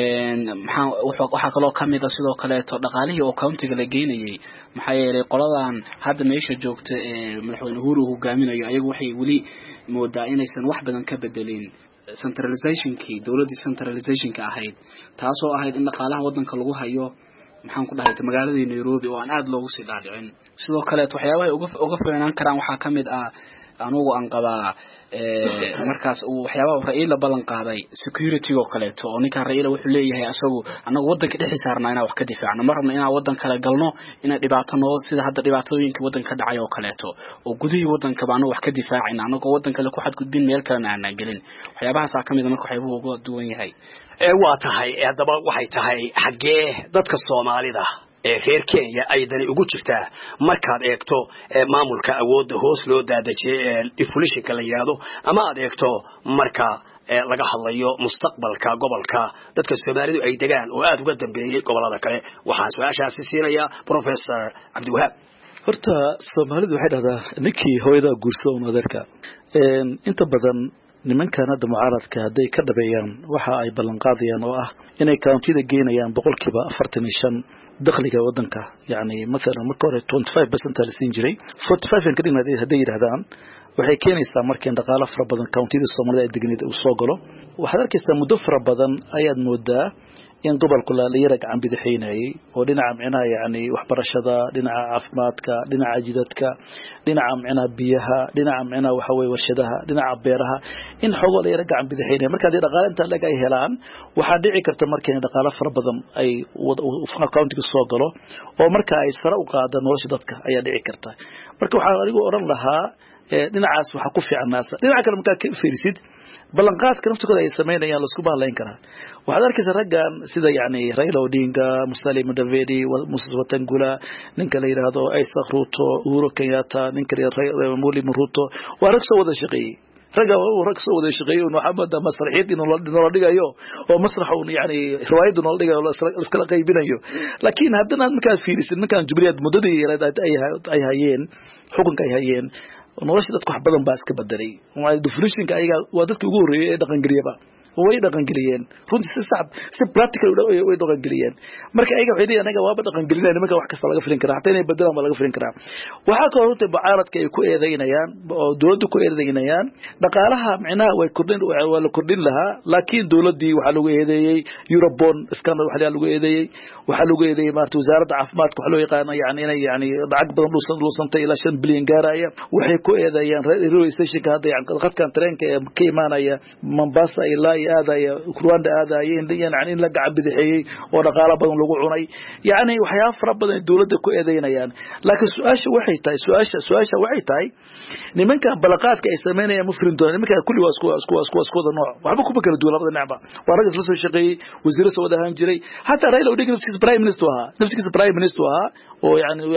waxa kaloo kamid ah sidoo kale dhaqaalihii oo countiga la geynayay maxay yeelay qoladan hadda meesha joogta madaxweyne Uhuru hogaaminayo ayagu waxay wali moodaa inaysan wax badan ka bedelin centralizationkii dawladda centralizationka ahayd taasoo ahayd in dhaqaalaha wadanka lagu hayo maxaan ku dhahay magaalada Nairobi oo aan aad loogu sii dhaadhicin sidoo kale waxyaabaha uga fiicnaan karaan waxa kamid ah anugu aan qabaa markaas uu waxyaabaha Raila ballan qaaday security oo kale oo ninka Raila wuxuu leeyahay asagu anagu wadanka dhexdiisa saarnaa inaan wax ka difaacno marna inaan wadan kale galno in dhibaato noo sida hadda dhibaatooyinka wadanka dhacay oo kale oo gudaha wadanka baanu wax ka difaacina anagu wadan kale ku xad gudbin meel kale aan gelin waxyaabahaas kamid ah marka waxyaabuhu uga duwan yahay waa tahay haddaba waxay tahay xagee dadka Soomaalida reer Kenya ay dani ugu jirtaa markaad eegto maamulka awoodda hoos loo daadajiyay devolutionka la yiraahdo ama aad eegto marka laga hadlayo mustaqbalka gobolka dadka Soomaalidu ay degaan oo aad uga dambeeyay gobolada kale waxaan su'aashaasi siinaya professor Cabdiwahaab horta Soomaalidu waxay dhahdaa ninkii hooyada guurso adeerka inta badan nimankan hadda mucaaradka haday ka dhabeeyaan waxa ay ballan qaadayaan oo ah inay county-da geynayaan 45% dakhliga wadanka yani mesela marka hore 25% la siin jiray 45 ka dhignayd haday yiraahdaan waxay keenaysaa markii dhaqaale fara badan county-da Soomaalida ay deganeed uu soo galo waxaad arkaysaa muddo fara badan ayaad moodaa in gobolku la gacan bidixeynayay oo dhinaca micnaha yani waxbarashada dhinaca caafimaadka dhinaca jidadka dhinaca micnaha biyaha dhinaca micnaha waxa way warshadaha dhinaca beeraha in xogo la gacan bidixeynay marka ay dhaqaaleenta laga ay helaan waxa dhici karta markii dhaqaale fara badan ay county-ga soo galo oo marka ay sare u qaadaan nolosha dadka ayaa dhici karta marka waxa anigu oran lahaa dhinacaas waxa ku fiicnaasa dhinaca kale marka ka fiirisid ballanqaadka naftooda ay sameynayaan la isku baahlayn karaa waxaad arkaysaa raggan sida yani Raila Odinga Musalia Mudavadi Moses Wetangula ninka la yiraahdo Isaac Ruto Uhuru Kenyatta ninka la yiraahdo William Ruto waa rag soo wada shaqeeyay rag soo wada shaqeeyay oo Maxamed masraxiid inuu la dhigayo oo masrax uu yani riwaayadu la dhigayo la iskala qaybinayo laakiin haddana markaad fiirisid markaan Jubileed muddadii ay hayeen xukunka ay hayeen nolosha dadku wax badan baa iska bedelay definitionka ayaga waa dadkii ugu horreeyay ee dhaqangeliyaba way dhaqangeliyeen runtii si practical way dhaqangeliyeen marka ayaga waxay leeyihiin anaga waaba dhaqangelinayna marka wax kasta laga filin karaa hataa inay bedelaan baa laga filin karaa waxaa kaloo runtii mucaaradka ay ku eedeynayaan oo dowladda ku eedeynayaan dhaqaalaha micnaha waa la kordhin lahaa laakiin dowladdii waxaa lagu eedeeyey Eurobond scandal waxaa lagu eedeeyey maarta wasaaradda caafimaadka waxa loo yaqaan inay lacag badan luusantay ilaa 5 bilyan gaaraya waxay ku eedeeyaan railway stationka hadda qadkan tareenka ee ka imaanaya Mombasa ilaa aadaya Rwanda aadaya in la gacan bidixeeyay oo dhaqaale badan lagu cunay waxyaabo fara badan dawladda ku eedeynayaan laakiin su'aasha waxay tahay nimanka balaqaadka ay sameynayaan mufrin doona nimanka kulli waa isku wada nooc waxba kuma kala duwan labada dhinac waa rag isla soo shaqeeyay wasiirada soo wadahan jiray hatta Raila Odinga naftiisa prime minister ahaa oo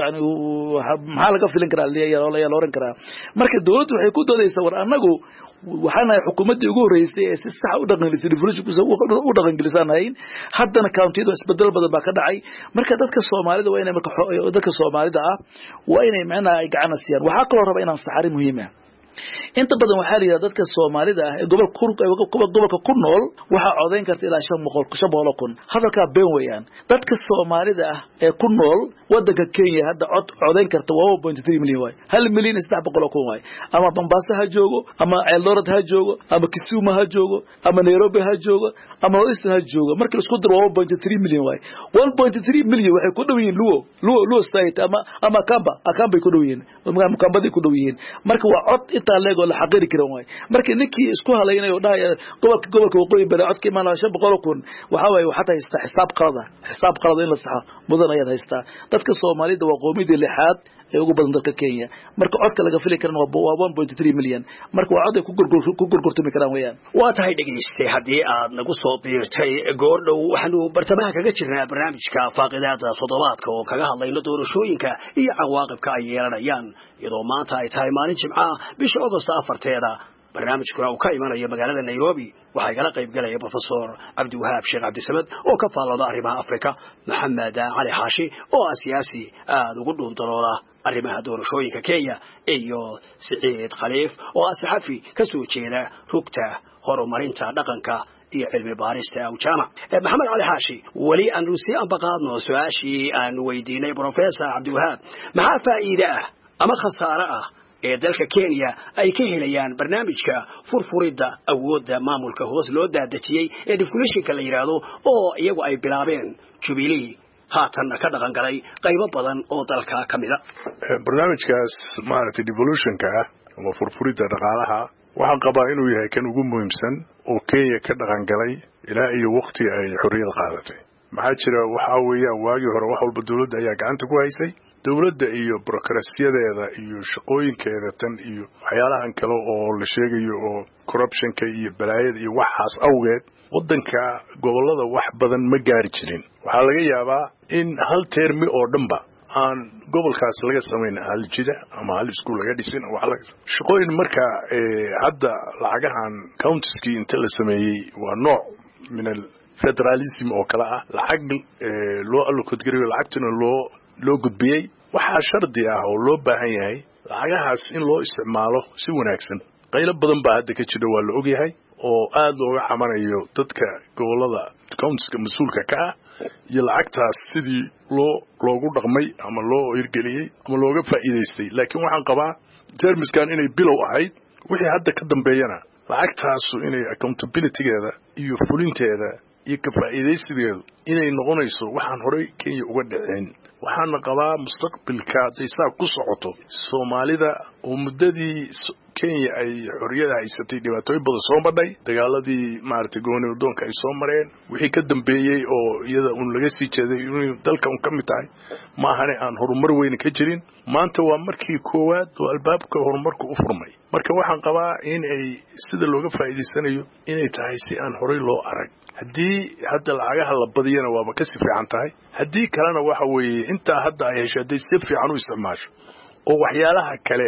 maxaa laga filin karaa la oran karaa marka dawladdu waxay ku doodaysaa war anagu waxaana xukuumadda ugu horeysay ee si sax u dhaqangelisay revolution u dhaqangelisanayn haddana countiyada isbedel badan baa ka dhacay marka dadka Soomaalida waa inay dadka Soomaalida ah waa inay macnaha ay gacan siiyaan waxa kale raba inaan saxari muhiim ah inta badan waxaa la yiraahdaa dadka Soomaalida ah ee gobolka ku nool waxa codeyn karta ilaa 500,000 hadalka been weeyaan dadka Soomaalida ah ee ku nool wadanka Kenya hadda codeyn karta 1.3 milyan way 1 milyan 700,000 way ama Mombasa ha joogo ama Eldoret ha joogo ama Kisumu ha joogo ama Nairobi ha joogo ama Western ha joogo marka isku daro 1.3 milyan way 1.3 milyan waxay ku dhawiin Luo state ama Kamba ku dhawiin Kambadi ku dhawiin marka waa cod inta leego la xaqiri karan way marka ninkii isku halaynayo dhaaya gobolka waqooyi bari codka imaana 500,000 waxa way waxa tahay xisaab qalad in la saxo mudan ay haystaa dadka Soomaalida waa qoomiyada lixaad ee ugu badan dalka Kenya marka codka laga fili karan waa 1.3 milyan marka waa cod ay ku gurgurtami karaan weeyaan waa tahay dhageystay hadii aad nagu soo biirtay goordhow waxaanu bartamaha kaga jirnaa barnaamijka faaqidaada toddobaadka oo kaga hadlayno doorashooyinka iyo cawaaqibka ay yeelanayaan iyadoo maanta ay tahay maalin Jimcaha bisha August 4-teeda barnaamijkuna uu ka imanayo magaalada Nairobi waxa ay kala qayb galaya Professor Abdiwahaab Sheekh Cabdisamad oo ka faallooda arrimaha Afrika Maxamed Cali Xaashi oo siyaasi aad ugu dhuundalooda arrimaha doorashooyinka Kenya iyo Saciid Khaliif oo saxafi ka soo jeeda rugta horumarinta dhaqanka iyo cilmi baarista awjaama Maxamed Cali Xaashi wali aan ruusi aan baqaadno su'aashii aan weydiinay Professor Abdiwahaab maxaa faa'iido ah ama khasaare ah ee dalka Kenya ay ka helayaan barnaamijka furfuridda awoodda maamulka hoos loo daadajiyay ee definitionka la yiraahdo oo iyagu ay bilaabeen Jubilee haatan ka dhaqan galay qaybo badan oo dalka kamida barnaamijkaas maaragtay devolutionka ama furfuridda dhaqaalaha waxaan qabaa inuu yahay kan ugu muhiimsan oo Kenya ka dhaqan galay ilaa iyo waqti ay xorriyad qaadatay maxaa jira waxa weeyaan waagi hore wax walba dawladda ayaa gacanta ku haysay dawladda iyo bureaucracy-yadeeda iyo shaqooyinkeeda tan iyo waxyaalahan kale oo la sheegayo oo corruptionka iyo balaayada iyo waxaas awgeed wadanka gobolada wax badan ma gaari jirin waxaa laga yaabaa in hal termi oo dhanba aan gobolkaas laga sameyn hal jida ama hal iskuul laga dhisin wax laga shaqooyin marka hadda lacagahan countieskii inta la sameeyey waa nooc min federalism oo kala ah lacag loo allocate gareeyo lacagtuna loo gudbiyay waxa shardi ah oo loo baahan yahay lacagahaas in loo isticmaalo si wanaagsan qaylo badan baa hadda ka jira waa la og yahay oo aad looga xamanayo dadka gobolada countiska mas'uulka ka ah iyo lacagtaas sidii loogu dhaqmay ama loo hirgeliyay ama looga faa'iideystay laakiin waxaan qabaa termiskan inay bilow ahayd wixii hadda ka dambeeyana lacagtaas inay accountability-geeda iyo fulinteeda iyo ka faa'iideysigeedu inay noqonayso waxaan horey Kenya uga dhicin waxaan qabaa mustaqbalka daysaa ku socoto Soomaalida oo muddadii Kenya ay xorriyada haysatay dhibaatooyin badan soo madhay dagaaladii maartay gooni wadoonka ay soo mareen wixii ka dambeeyay oo iyada laga sii jeeday in dalka ka mid tahay ma ahane aan horumar weyn ka jirin maanta waa markii koowaad oo albaabka horumarku u furmay marka waxaan qabaa in ay sida looga faa'iideysanayo inay tahay si aan horey loo arag haddii hadda lacagaha la badiyana waaba ka si fiican tahay haddii kalena waxa weeye inta hadda ay heshay si fiican u isticmaasho oo waxyaalaha kale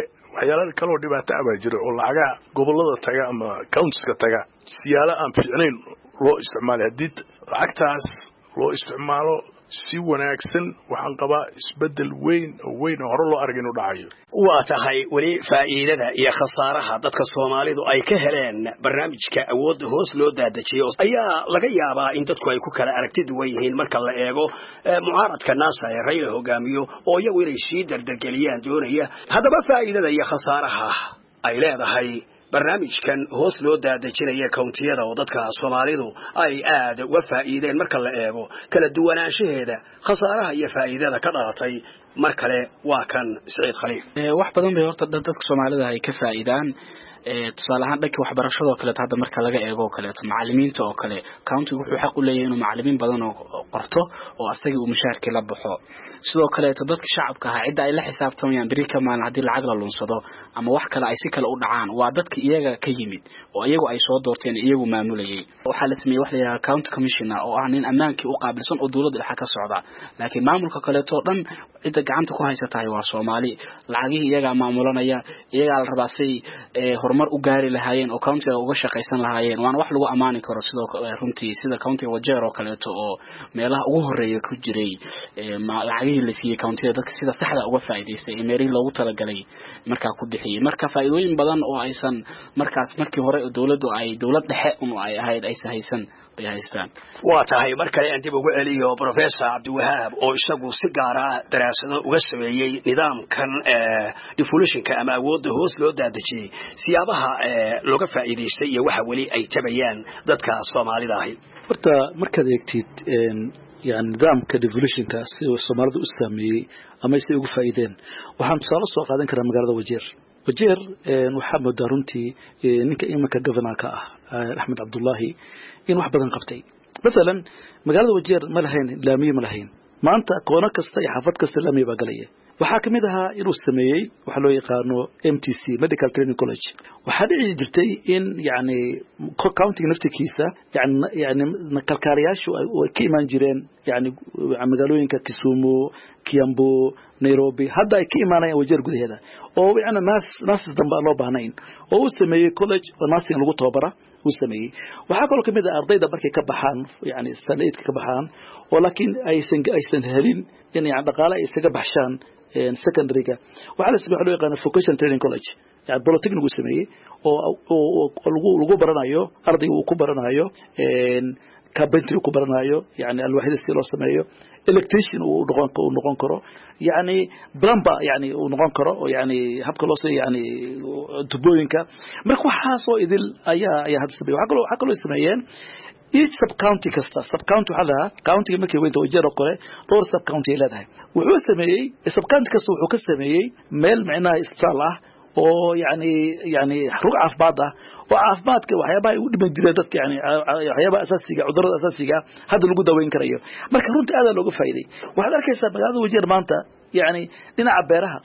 oo dhibaato ah baa jira oo lacagaha gobolada taga ama countiska taga siyaalo aan fiicnayn loo isticmaalo haddii lacagtaas loo isticmaalo si wanaagsan waxaan qabaa isbedel weyn oo hore loo arag inuu dhacayo. waa tahay weli faa'iidada iyo khasaaraha dadka Soomaalidu ay ka heleen barnaamijka awoodda hoos loo daadajiyo ayaa laga yaabaa in dadku ay ku kala aragti duwan yihiin marka la eego mucaaradka NASA ee Raila hogaamiyo oo iyagu inay sii dardargeliyaan doonaya. haddaba faa'iidada iyo khasaaraha ay leedahay barnaamijkan hoos loo daadajinaya kawntiyada oo dadka Soomaalidu ay aad uga faa'iideen marka la eego kala duwanaanshaheeda khasaaraha iyo faa'iidada ka dhalatay mar kale waa kan Saciid Khaliif. wax badan bay horta dadka Soomaalida ay ka faa'iidaan tusaale ahaan dhanka waxbarashada oo kale hadda marka laga eego kale macallimiinta oo kale countigu wuxuu xaq u leeyahay inuu macallimiin badan oo qorto oo asaga uu mushaharka la baxo sidoo kale dadka shacabka ah cid ay la xisaabtamayaan bariika maalin hadii lacag la lunsado ama wax kale ay si kale u dhacaan waa dadka iyaga ka yimid oo iyagu ay soo doorteen iyagu maamulayay waxa la sameeyay wax la yiraahdo county commissioner oo ah nin amaankii u qaabilsan oo dawladda dhexe ka socda laakiin maamulka kale oo dhan cid gacanta ku haysatay waa Soomaali lacagii iyaga maamulanaya iyaga la rabaa si mar u gaari lahaayeen oo county-ga uga shaqaysan lahaayeen waan wax lagu amaani karo sidoo runtii sida county Wajir oo kale oo meelaha ugu horeeya ku jiray lacagihii la siiyay county-ga dadka sida saxda uga faa'iideystay meeri loogu talagalay marka ku bixiyay marka faa'iidooyin badan oo aysan markaas markii hore dawladdu ay dawlad dhexe ay ahayd ay haysan bay haystaan. waa tahay mar kale aan dib ugu celiyo Professor Cabdiwahaab oo isagu si gaar ah daraasado uga sameeyay nidaamkan devolutionka ama awoodda hoos loo daadajiyay siyaabaha looga faa'iideystay iyo waxa wali ay tabayaan dadka Soomaalida ah. horta markaad eegtid يعني nidaamka devolutionka si Soomaalidu u saameeyay ama si ugu faa'iideen waxaan tusaale soo qaadan karaa magaalada Wajir waxa moodaa runtii ninka imanka governorka ah Ahmed Abdullahi in wax badan qabtay midalan magaalada Wajir ma lahayn laamiye ma lahayn maanta koona kasta iyo xaafad kasta laamiye baa galaya waxaa kamid ahaa inuu sameeyay waxa loo yaqaano MTC Medical Training College waxaa dhici jirtay in yani county naftiisa yani kalkaaliyaashu ay ka iman jireen yani magaalooyinka Kisumu Kiambu Nairobi hadda ay ka imaanayaan Wajir gudaheeda oo yani naas damba loo baahnayn oo uu sameeyay college oo naas lagu tababara uu sameeyay waxaa kaloo kamid ah ardayda markay ka baxaan yani sanadeedka ka baxaan oo laakiin aysan helin in yani dhaqaale ay isaga baxshaan secondary-ga waxa la sameeyay loo yaqaan vocational training college yani polytechnic uu sameeyay oo lagu baranayo ardaygu uu ku baranayo carpentry ku baranayo yani alwaaxda si loo sameeyo electrician uu noqon karo yani plumber yani uu noqon karo oo yani habka loo sameeyo yani tubooyinka marka waxa soo idil ayaa hadda sameeyay waxa kaloo sameeyeen each sub county kasta sub county hada county markii weynta Wajir oo kale dhowr sub county ay leedahay wuxuu sameeyay sub county kasta wuxuu ka sameeyay meel macnaha isbitaal ah oo yani rug caafimaad ah oo caafimaadka waxyaabaha ay u dhiman jireen dadka yani waxyaabaha asaasiga cudurrada asaasiga hadda lagu daweyn karayo marka runtii aad looga faa'iiday waxaad arkaysaa magaalada Wajir maanta يعني dhinaca beeraha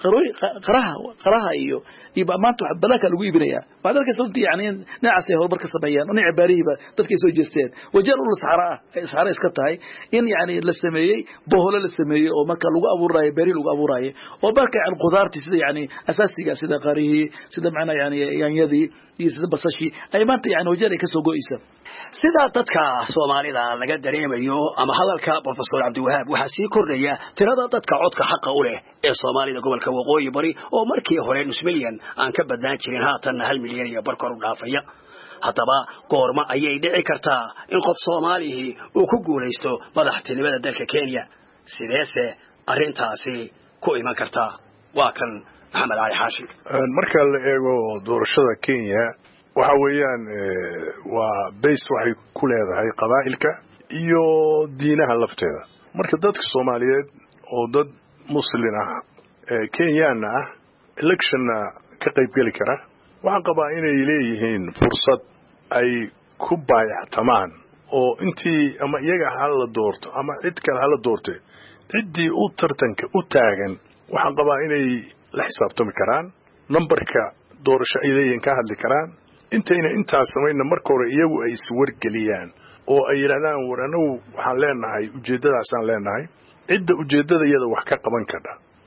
qaraha iyo maanta wax balaka lagu iibinaya baad arkaysaa yani dhinacaas ay horumar ka sameeyaan dhinaca beerihiiba dadkay soo jeesteen Wajir ul saxara iska tahay in yani la sameeyay boholo la sameeyay oo marka lagu abuurayo beeri lagu abuurayo oo marka aan qudaarti sida yani asaasiga sida qarihi sida macna yani yaanyadii iyo sida basashi ay maanta yani Wajir ay ka soo go'aysa sida dadka Soomaalida laga dareemayo ama hadalka Professor Cabdiwahaab waxa sii kordhaya tirada dadka codka xaq u leh ee Soomaalida gobolka Waqooyi Bari oo markii hore nus milyan aan ka badnaan jirin haatan 1 milyan iyo bar kor u dhaafaya haddaba goorma ayay dhici kartaa in qof Soomaalihi uu ku guuleysto madaxtinimada dalka Kenya sideese arintaasi ku iman kartaa waa kan Maxamed Ali Xaashi marka la eego doorashada Kenya waxa weeyaan waa base waxay ku leedahay qabaa'ilka iyo diinaha lafteeda marka dadka Soomaaliyeed oo dad muslim ah Kenyan ah election ka qayb gali kara waxaan qabaa inay leeyihiin fursad ay ku baayactamaan oo intii ama iyaga hal la doorto ama cid kale hal la doortay cidii u tartanka u taagan waxaan qabaa inay la xisaabtami karaan numberka doorasho ay leeyihiin ka hadli karaan intayna intaas sameeyna marka hore iyagu ay iswargeliyaan oo ay yiraahdaan waranaw waxaan leenahay ujeedadaasaan leenahay cidda ujeedada iyada wax ka qaban karta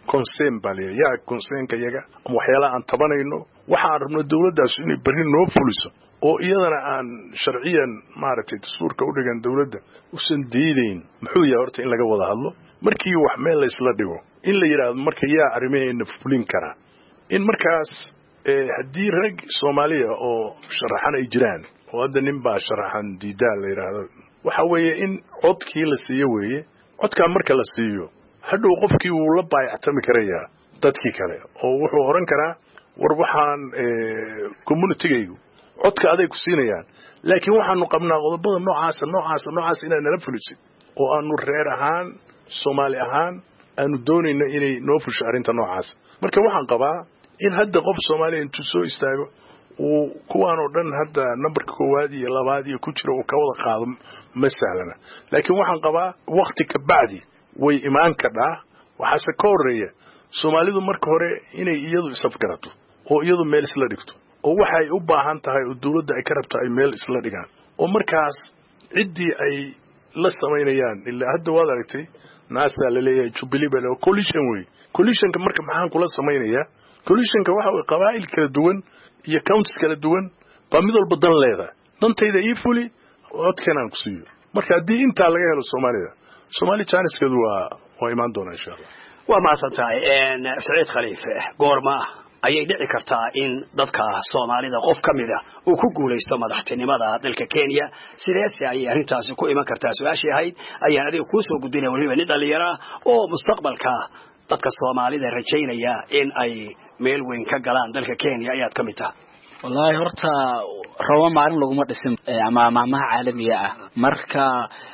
concern baa leeyahay yaa concernka iyaga ama waxyaalaha aan tabanayno waxaan rabno dawladdaas inay berri noo fuliso oo iyadana aan sharciyan maaragtay dastuurka u dhigan dawladda usan diidayn muxuu yahay horta in laga wada hadlo markii wax meel la isla dhigo in la yidhaahdo marka yaa arrimaheena fulin karaa in markaas haddii rag soomaaliya oo sharaxan ay jiraan oo hadda nin baa sharaxan diidaa la yidhaahdo waxa weeye in codkii la siiyo weeye codkaa marka la siiyo hadhow qofkii wuu la baayactami karayaa dadkii kale oo wuxuu oran karaa war waxaan communitygaygu codka aday ku siinayaan laakiin waxaanu qabnaa qodobada noocaas inaa nala fulisid oo aanu reer ahaan soomaali ahaan aanu doonayno inay noo fusho arrinta noocaas marka waxaan qabaa in hadda qof soomaaliya intuu soo istaago uu kuwaan oo dhan hadda numberka 1 iyo 2 iyo ku jira uu ka wada qaado ma sahlana laakiin waxaan qabaa waqti ka bacdi way imaan kadhaa waxaase ka horeeya Soomaalidu marka hore inay iyadu isafgarato oo iyadu meel isla dhigto oo waxay u baahan tahay oo dawladda ay ka rabto ay meel isla dhigaan oo markaas cidii ay la sameynayaan ilaa hadda waad aragtay naasa la leeyahay Jubilee baa coalitionka marka maxaan kula sameynayaa coalitionka waxa ay qabaa'il kala duwan iyo counties kala duwan ba mid walba dan leedahay dantayda ii fuli codkanaan ku siiyo marka haddii intaa laga helo Soomaali jaaniskeedu waa imaan doona insha Allah waa maasantahay Saciid Khaliife goorma ayay dhici kartaa in dadka Soomaalida qof kamid ah uu ku guuleysto madaxtinimada dalka Kenya sidaas ay arrintaasi ku iman kartaa su'aashii ahayd ayaan adiga ku soo gudbinay waliba nin dhalinyaro oo mustaqbalka dadka Soomaalida rajaynaya in ay meel weyn ka galaan dalka Kenya ayaad kamid tahay wallahi horta rawa maalin laguma dhisin ama maamaha caalamiga ah marka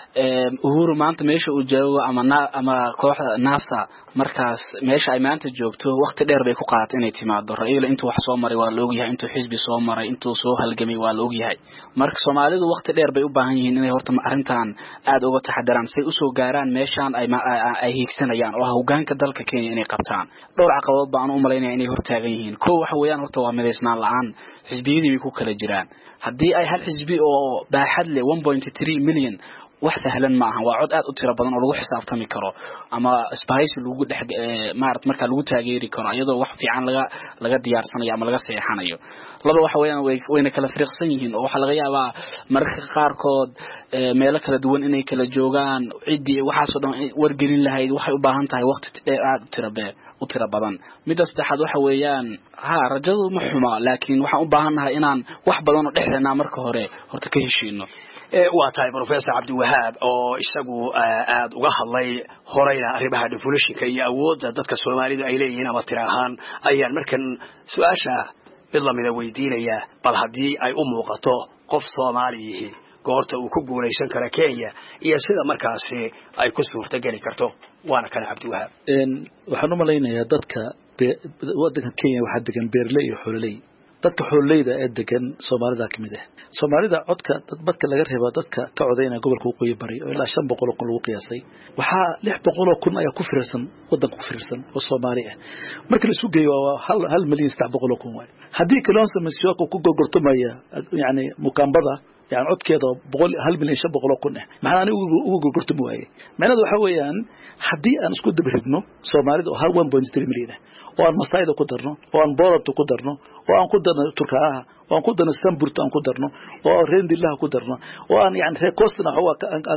uhuru maanta meesha uu joogo ama kooxda NASA markaas meesha ay maanta joogto waqti dheer bay ku qaadatay inay timaado Raila intuu wax soo maray waa la og yahay intuu xisbi soo maray intuu soo halgamay waa la og yahay marka Soomaalidu waqti dheer bay u baahan yihiin inay horta arrintan aad uga taxadaraan si u soo gaaraan meeshan ay hiigsanayaan oo hoggaanka dalka Kenya inay qabtaan dhowr caqabad baan u maleynaa inay hortaagan yihiin koow waxa weeyaan horta waa mideysnaan la'aan xisbiyadii ku kala jiraan haddii ay hal xisbi oo baaxad leh 1.3 milyan wax sahlan ma aha waa cod aad u tiro badan oo lagu xisaabtami karo ama spice lagu dhex marka lagu taageeri karo iyadoo wax fiican laga diyaarsanayo ama laga seexanayo laba waxa weeyaan wayna kala fariiqsan yihiin oo waxa laga yaabaa mararka qaarkood meelo kala duwan inay kala joogaan cidii waxaas oo dhan wargelin lahayd waxay u baahan tahay waqti aad u tiro badan midda saddexaad waxa weeyaan rajadu ma xuma laakiin waxaan u baahanahay inaan wax badan oo dhexdeena marka hore horta ka heshiino waa tahay Professor Abdi Wahab oo isagu aad uga hadlay horeyna arrimaha devolutionka iyo awoodda dadka Soomaalidu ay leeyihiin ama tiraahan ayaan markan su'aasha mid la mid ah weydiinaya bal haddii ay u muuqato qof Soomaali goorta uu ku guuleysan karo Kenya iyo sida markaasi ay ku suurta gali karto waana kan Abdi Wahab waxaan u maleynayaa dadka waddanka Kenya waxa degan beerley iyo xoololey dadka xoololeyda ee degan Soomaalida kamid ah Soomaalida codka dadka laga reebo dadka ka codeynaya gobolka Waqooyi Bari oo ilaa 500 kun lagu qiyaasay waxa 600 kun ayaa ku fiirsan wadanka ku fiirsan oo Soomaali ah marka la isu geeyo waa 1 milyan 700 kun waay haddii Kalonzo Musyoka ku gogortamaya yani mukambada يعني عد كده بقول هل من يشبه قلقنا معنا أنا وجو قرت مواي معنا ده حويان حدي أنا سكود بهربنا سومالي ده هل 1.3 مليون وأن مصايد قدرنا وأن بارد قدرنا وأن قدرنا تركها وأن قدرنا السنبرت أن قدرنا وأن رند الله قدرنا وأن يعني ريكوستنا هو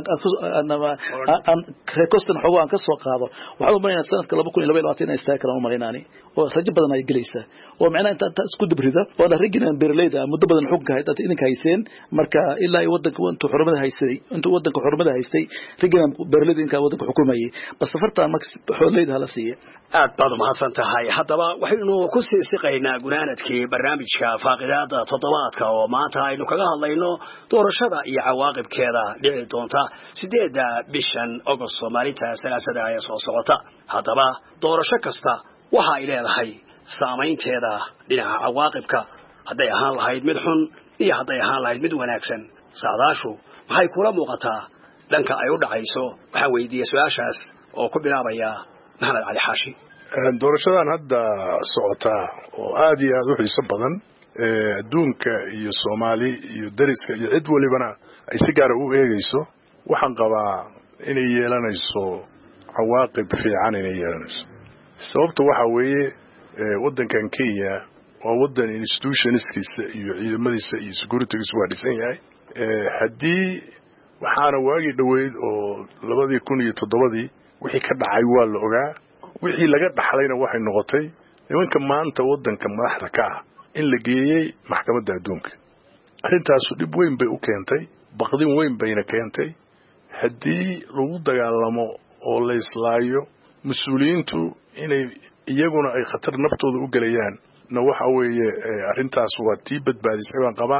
أن ريكوستنا هو أن كسوق هذا وحاول مرينا السنة كلا بكون إلى بيل وعطينا يستاكل أو مريناني ورجب بدنا يجلسه ومعنا أنت سكود بهرده وأنا رجنا بيرليدا مدة بدنا حقك هيدا إنك هيسين مركا إلا يودك وأنتوا حرمة هيستي أنتوا ودك حرمة هيستي رجنا بيرليدا إنك ودك حكومية بس سفرت ماكس حوليد هلا سيء بعض ما حصلت هاي حتى وحنا كل سقينا جنانة كي برنامج كفاقدات تطبيقات كوما تاي لو كذا الله إنه دورشة يعواقب كذا لعدونتا سديد بيشن أغسطس ماريتا سلاسة يسوع صوتا حتى دورشة كستا وها إلى هاي سامين كذا لنا عواقب كا هذا يهان هاي مدحون إيه هذا يهان هاي مدوناكسن سعداشو هاي كولا مقطع لأنك أيود عيسو حويدي سواشاس أو كبنا بيا محمد علي حاشي doorashadan hadda socota oo aad iyo aad u xiiso badan adduunka iyo Soomaali iyo dariska iyo cid walibana ay si gaar ah u eegayso waxaan qabaa inay yeelanayso cawaaqib fiican inay yeelanayso sababta waxa weeye waddankan Kenya waa waddan institutionskiisa iyo ciidamadiisa iyo securitygiisa waa dhisan yahay haddii waxaana waagi dhaweyd oo 2007 wixii ka dhacay waa la ogaa wixii laga dhaxlayna waxay noqotay nimanka maanta waddanka madaxda ka ah in la geeyay maxkamadda adduunka arrintaas dib weyn bay u keentay baqdin weyn bayna keentay haddii lagu dagaalamo oo la islaayo mas'uuliyiintu inay iyaguna ay khatar naftooda u galayaan na waxa weeye arrintaas waa tii badbaadisay baan qabaa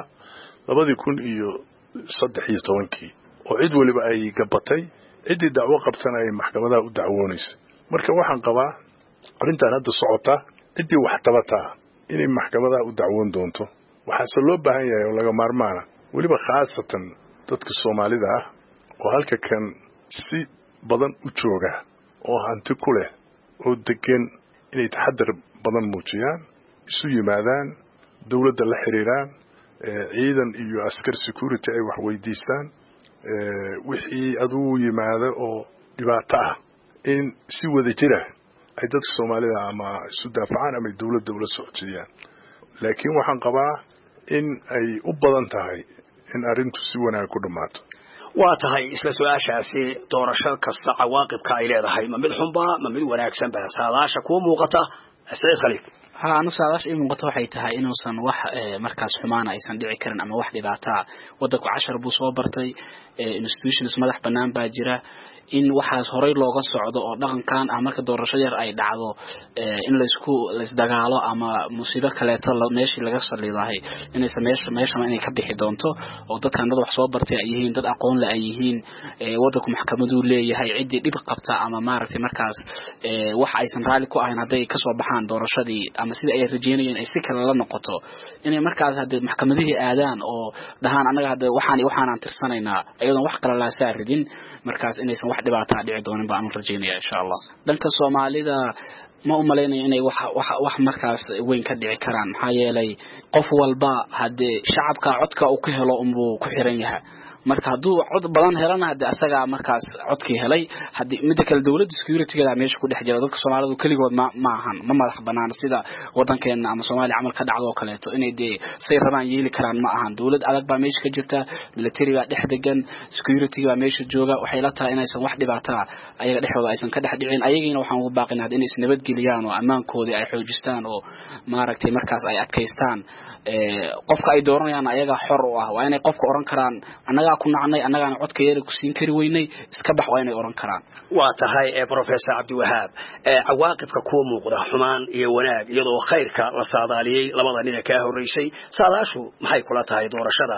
2013 oo cid waliba ay gabatay cidii dacwo qabtana ay maxkamadaha u dacwoonayso marka waxaan qabaa arrintan hadda socota cidii wax tabata inay maxkamadaha u dacwoon doonto waxaase loo baahan yahay oo laga maarmaana waliba khaasatan dadka Soomaalida ah oo halka kan si badan u jooga oo hanti ku leh oo degan inay taxadar badan muujiyaan isu yimaadaan dawladda la xiriiraan ciidan iyo askar security ay wax weydiistaan wixii aduu yimaado oo dhibaato ah in si wada jira ay dadka Soomaalida ama isu daafacaan ama dawladda ula socodsiiyaan laakiin waxaan qabaa in ay u badan tahay in arrintu si wanaag ku dhamaato waa tahay isla su'aashaasi doorasho kasta cawaaqibka ay leedahay ma mid xunba ma mid wanaagsan ba saadaasha ku muuqata Said Khaliif anu saadaasha ay muuqato waxay tahay inuusan wax markaas xumaan aysan dhici karin ama wax dhibaato waddanku 10 buu soo bartay institutions madax banaan baa jira in waxaas horay looga socdo oo dhaqankan marka doorasho yar ay dhacdo in la isdagaalo ama musiibo kale meeshii laga saliidahay inay meesha inay ka bixi doonto oo dadkan dad wax soo bartay ay yihiin dad aqoon leh ay yihiin waddanku maxkamadu leeyahay cidii dhib qabta ama maaragtay markaas wax aysan raali ku ahayn haday ka soo baxaan doorashadii ama sida ay rajeynayeen ay si kale la noqoto inay markaas hadda maxkamadihii aadaan oo dhahaan anaga hadda waxaan tirsanaynaa ayadoon wax kale la saaridin markaas inaysan wax dhibaato dhici doonin baan rajeynayaa insha Allah dhanka Soomaalida ma u maleynayaan inay wax markaas weyn ka dhici karaan maxaa yeelay qof walba hadii shacabka codka uu ka helo uu ku xiran yahay marka haduu cod badan helana hadii asaga markaas codkii helay hadii mid kale dawladda security-ga meesha ku dhex jira dadka Soomaalidu kaligood ma ahan ma madax banaan sida wadankeena ama Soomaaliya amal ka dhacdo kaleeto inay say rabaan yeeli karaan ma ahan dawlad adag baa meesha ka jirta military-ga dhex degan security-ga meesha jooga waxay la tahay inaysan wax dhibaato ayaga dhexdooda aysan ka dhex dhicin ayagina waxaan ugu baaqinaa inay nabad geliyaan oo ammaankoodii ay xoojistaan oo maaragtay markaas ay adkaystaan qofka ay dooranayaan ayaga xor u ah waa inay qofka oran karaan anaga ku nacnay anagana codkayada ku siin kari weynay iska bax waa inay oran karaan waa tahay professor Abdi Wahab cawaaqibka ku muuqda xumaan iyo wanaag iyadoo khayrka la saadaaliyay labada nin ka horeysay saadaashu maxay kula tahay doorashada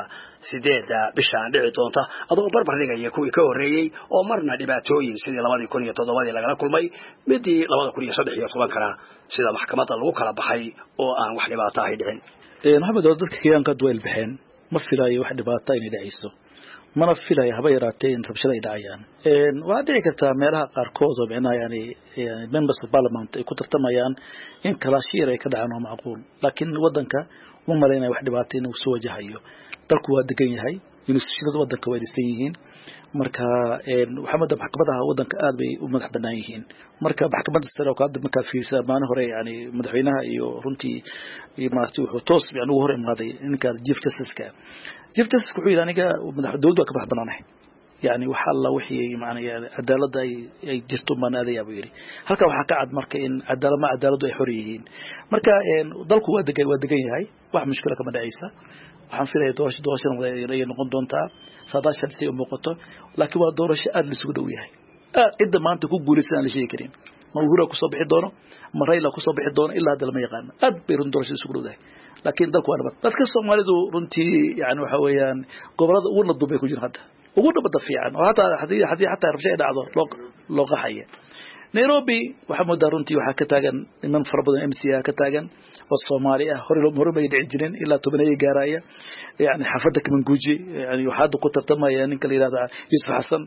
8 bishaan dhici doonta adoo barbar dhigaya kuwii ka horeeyay oo marna dhibaatooyin sidii 2007 laga kulmay midii 2013 kana sida maxkamadda lagu kala baxay oo aan wax dhibaato ah dhicin maxamed dadka Kenyaanka duwal baxeen ma filayo wax dhibaato inay dhacayso mana filayo haba yaraatee in rabshado ay dhacayaan waa dhici kartaa meelaha qaarkood oo yani members of parliament ay ku tartamayaan in kala shiir ay ka dhacaan oo macquul laakiin wadanka ma maleynay wax dhibaato inuu soo wajahayo dalku waa degan yahay institutionada wadanka way dhisan yihiin marka maxamed maxkamadaha wadanka aad bay u madax banaan yihiin marka maxkamadda sare oo hadda marka fiirsa maalin hore yani madaxweynaha iyo runtii maartii wuxuu toos yani ugu hor imaaday ninka chief justice-ka wuxuu yiri aniga dawladda ka madax banaanahay yani waxa la wixii macnaheedu cadaaladda ay jirto maanaadaya buu yiri halka waxa ka cad marka in cadaaladdu ay xor yihiin marka dalku waa degan yahay wax mushkil kama dhacaysa waxaan filayaa doorasho ay noqon doontaa saadaasha si muuqato laakiin waa doorasho aad la isugu dhow yahay cidda maanta ku guulaysan la sheegi karin ma Uhuru ku soo bixi doono ma Raila ku soo bixi doono ilaa hadda lama yaqaan aad bay run doorasho isugu dhow yahay laakiin dalku waa nabad dadka Soomaalidu runtii yani waxa weeyaan gobolada ugu nabad bay ku jiraan hadda ugu nabad fiican oo hadii xataa rabshay dhacdo loo qaxaya Nairobi waxa moodaa runtii waxa ka taagan niman fara badan MCA ka taagan oo Soomaali ah hore bay dhici jireen ilaa 10 gaaraya yani xafada Kamanguji yani waxa ku tartamaya ninka la yiraahdo Yusuf Xasan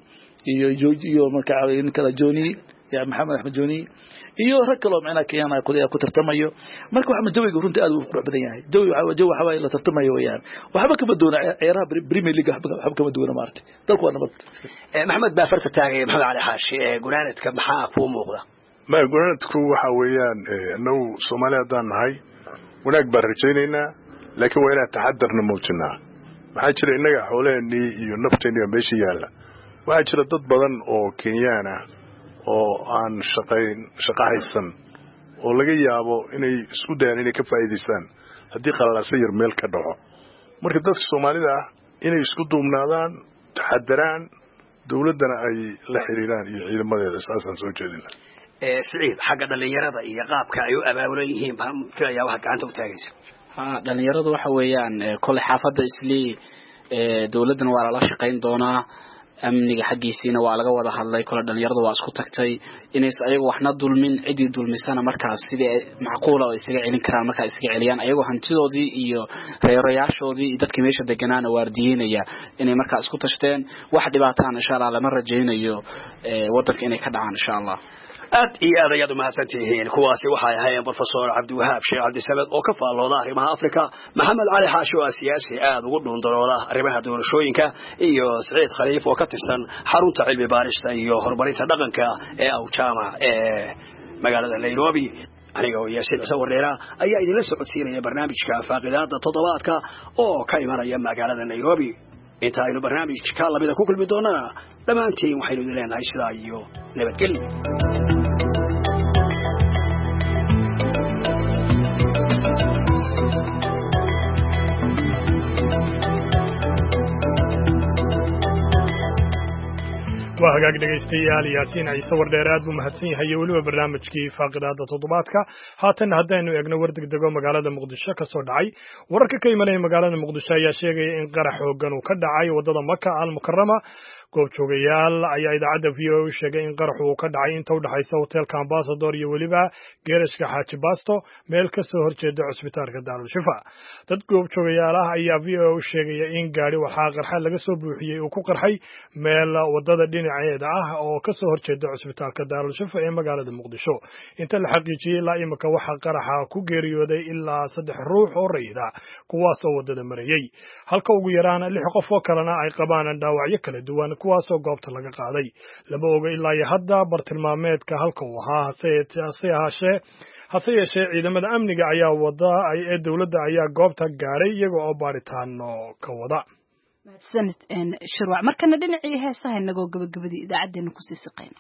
iyo marka ninka Jooni ya Maxamed Axmed Jooni iyo rag kale oo macna Kenya ku tartamayo marka waxa jawiga runtii aad u qurux badan yahay jawi waxa la tartamayo weeyaan waxba kama doona ciyaaraha Premier League waxba kama doona maartay dalku waa nabad Maxamed baa farka taagay Maxamed Ali Xaashi gunaanadka maxaa ku muuqda ma gunaanadku waxa weeyaan annagu Soomaali haddaan nahay wanaag baan rajaynaynaa laakiin waa inaan taxadarna muujinaa maxaa jira innaga xoolaheenii iyo nafteennii meesha yaalla waxaa jira dad badan oo Kenyaan ah oo aan shaqo haysan oo laga yaabo inay isku dayaan inay ka faa'iideystaan haddii qalalaasa yar meel ka dhaco marka dadka Soomaalida ah inay isku duubnaadaan taxadaraan dawladdana ay la xiriiraan iyo ciidamadeeda saasaan soo jeedina Siciid xagga dhalinyarada iyo qaabka ay u abaabulan yihiin baan filayaa waxa gacanta u taagaysa dhalinyaradu waxa weeyaan kole xaafadda isli dawladdan waa la shaqayn doonaa amniga xaqiisina waa laga wada hadlay kole dhalinyaradu waa isku tagtay inay ayagu waxna dulmin cidii dulmisana markaas sidii macquul ah isaga celin karaan marka isaga celiyaan ayagu hantidoodii iyo reerayaashoodii dadkii meesha deganaana waardiyeynaya inay markaa isku tashteen wax dhibaataan insha Allah lama rajaynayo wadanka inay ka dhacaan insha Allah aad iyo aad ayaad u mahadsantihiin kuwaasi waxay ahaayeen professor Cabdiwahaab Sheekh Cabdisamed oo ka faallooda arrimaha Afrika Maxamed Cali Xaashi oo siyaasi aad ugu dhundalooda arrimaha doorashooyinka iyo Saciid Khaliif oo ka tirsan xarunta cilmi baarista iyo horumarinta dhaqanka ee Awjama ee magaalada Nairobi aniga oo Yaasiin Sawareera ayaa idin la socodsiinaya barnaamijka Faaqidaada Toddobaadka oo ka imanaya magaalada Nairobi inta aynu barnaamijka lamida ku kulmi doonaa dhamaantiin waxaynu idin leenahay sidaa iyo nabadgelyo waa hagaag dhegaystayaal Yaasiin Ciise Wardheer aad buu mahadsan yahay weliba barnaamijkii Faaqidaada Toddobaadka haatan haddaynu eegno war degdeg oo magaalada Muqdisho ka soo dhacay wararka ka imanaya magaalada Muqdisho ayaa sheegaya in qarax xooggan uu ka dhacay wadada Maka al-Mukarrama goobjoogayaal ayaa idaacadda VOA u sheegay in qarax uu ka dhacay inta u dhaxaysa hotelka Ambassador iyo weliba geerashka Xaaji Baasto meel ka soo horjeeda cusbitaalka Daarul Shifa dad goobjoogayaal ah ayaa VOA u sheegay in gaari waxa qarxa laga soo buuxiyay uu ku qarxay meel wadada dhinaceeda ah oo ka soo horjeeda cusbitaalka Daarul Shifa ee magaalada Muqdisho inta la xaqiijiyay la imika waxa qaraxa ku geeriyooday ilaa 3 ruux oo rayida kuwaas oo wadada marayay halka ugu yaraan 6 qof oo kalena ay qabaan dhaawacyo kala duwan kuwaasoo goobta laga qaaday lama oga ilaa iyo hadda bartilmaameedka halka uu ahaa hase yeeshee ciidamada amniga ayaa ee dawladda ayaa goobta gaaray iyaga oo baaritaano ka wada sanad shirwac markana dhinacii heesaha inagoo gabagabadii idaacadeena ku sii siqayno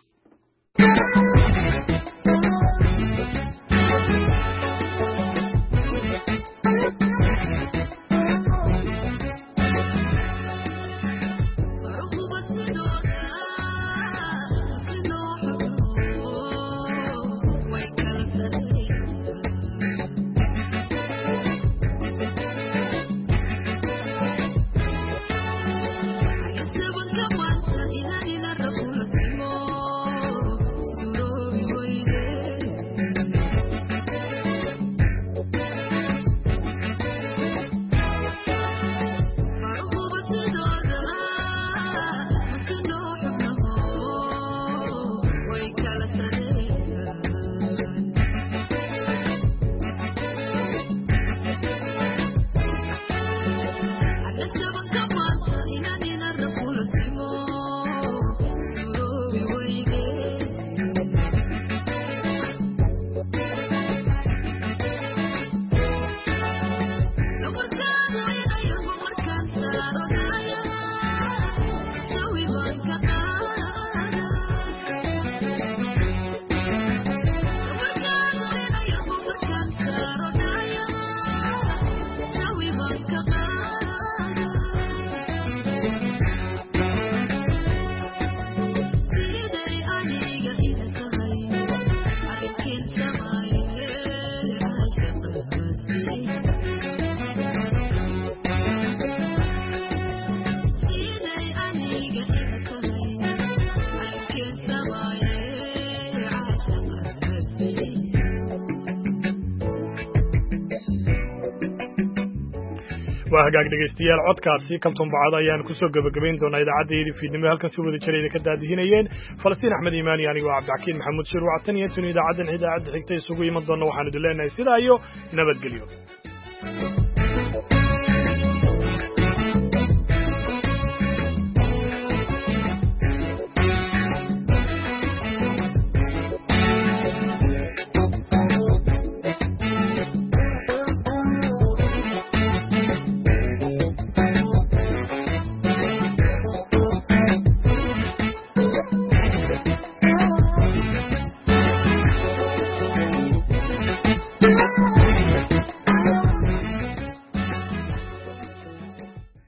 waa hagaag dhegaystayaal codkaasi kaltuun bacada ayaan ku soo gabagabayn doonaa idaacaddayda fiidnimo halkan si wada jiray ka daadihinayeen Falastiin Axmed Iimaani aniga Cabdixakiin Maxamuud Shir wactan iyo tuni idaacadda xigta isugu iman doona waxaan idin leenahay sidaa iyo nabadgelyo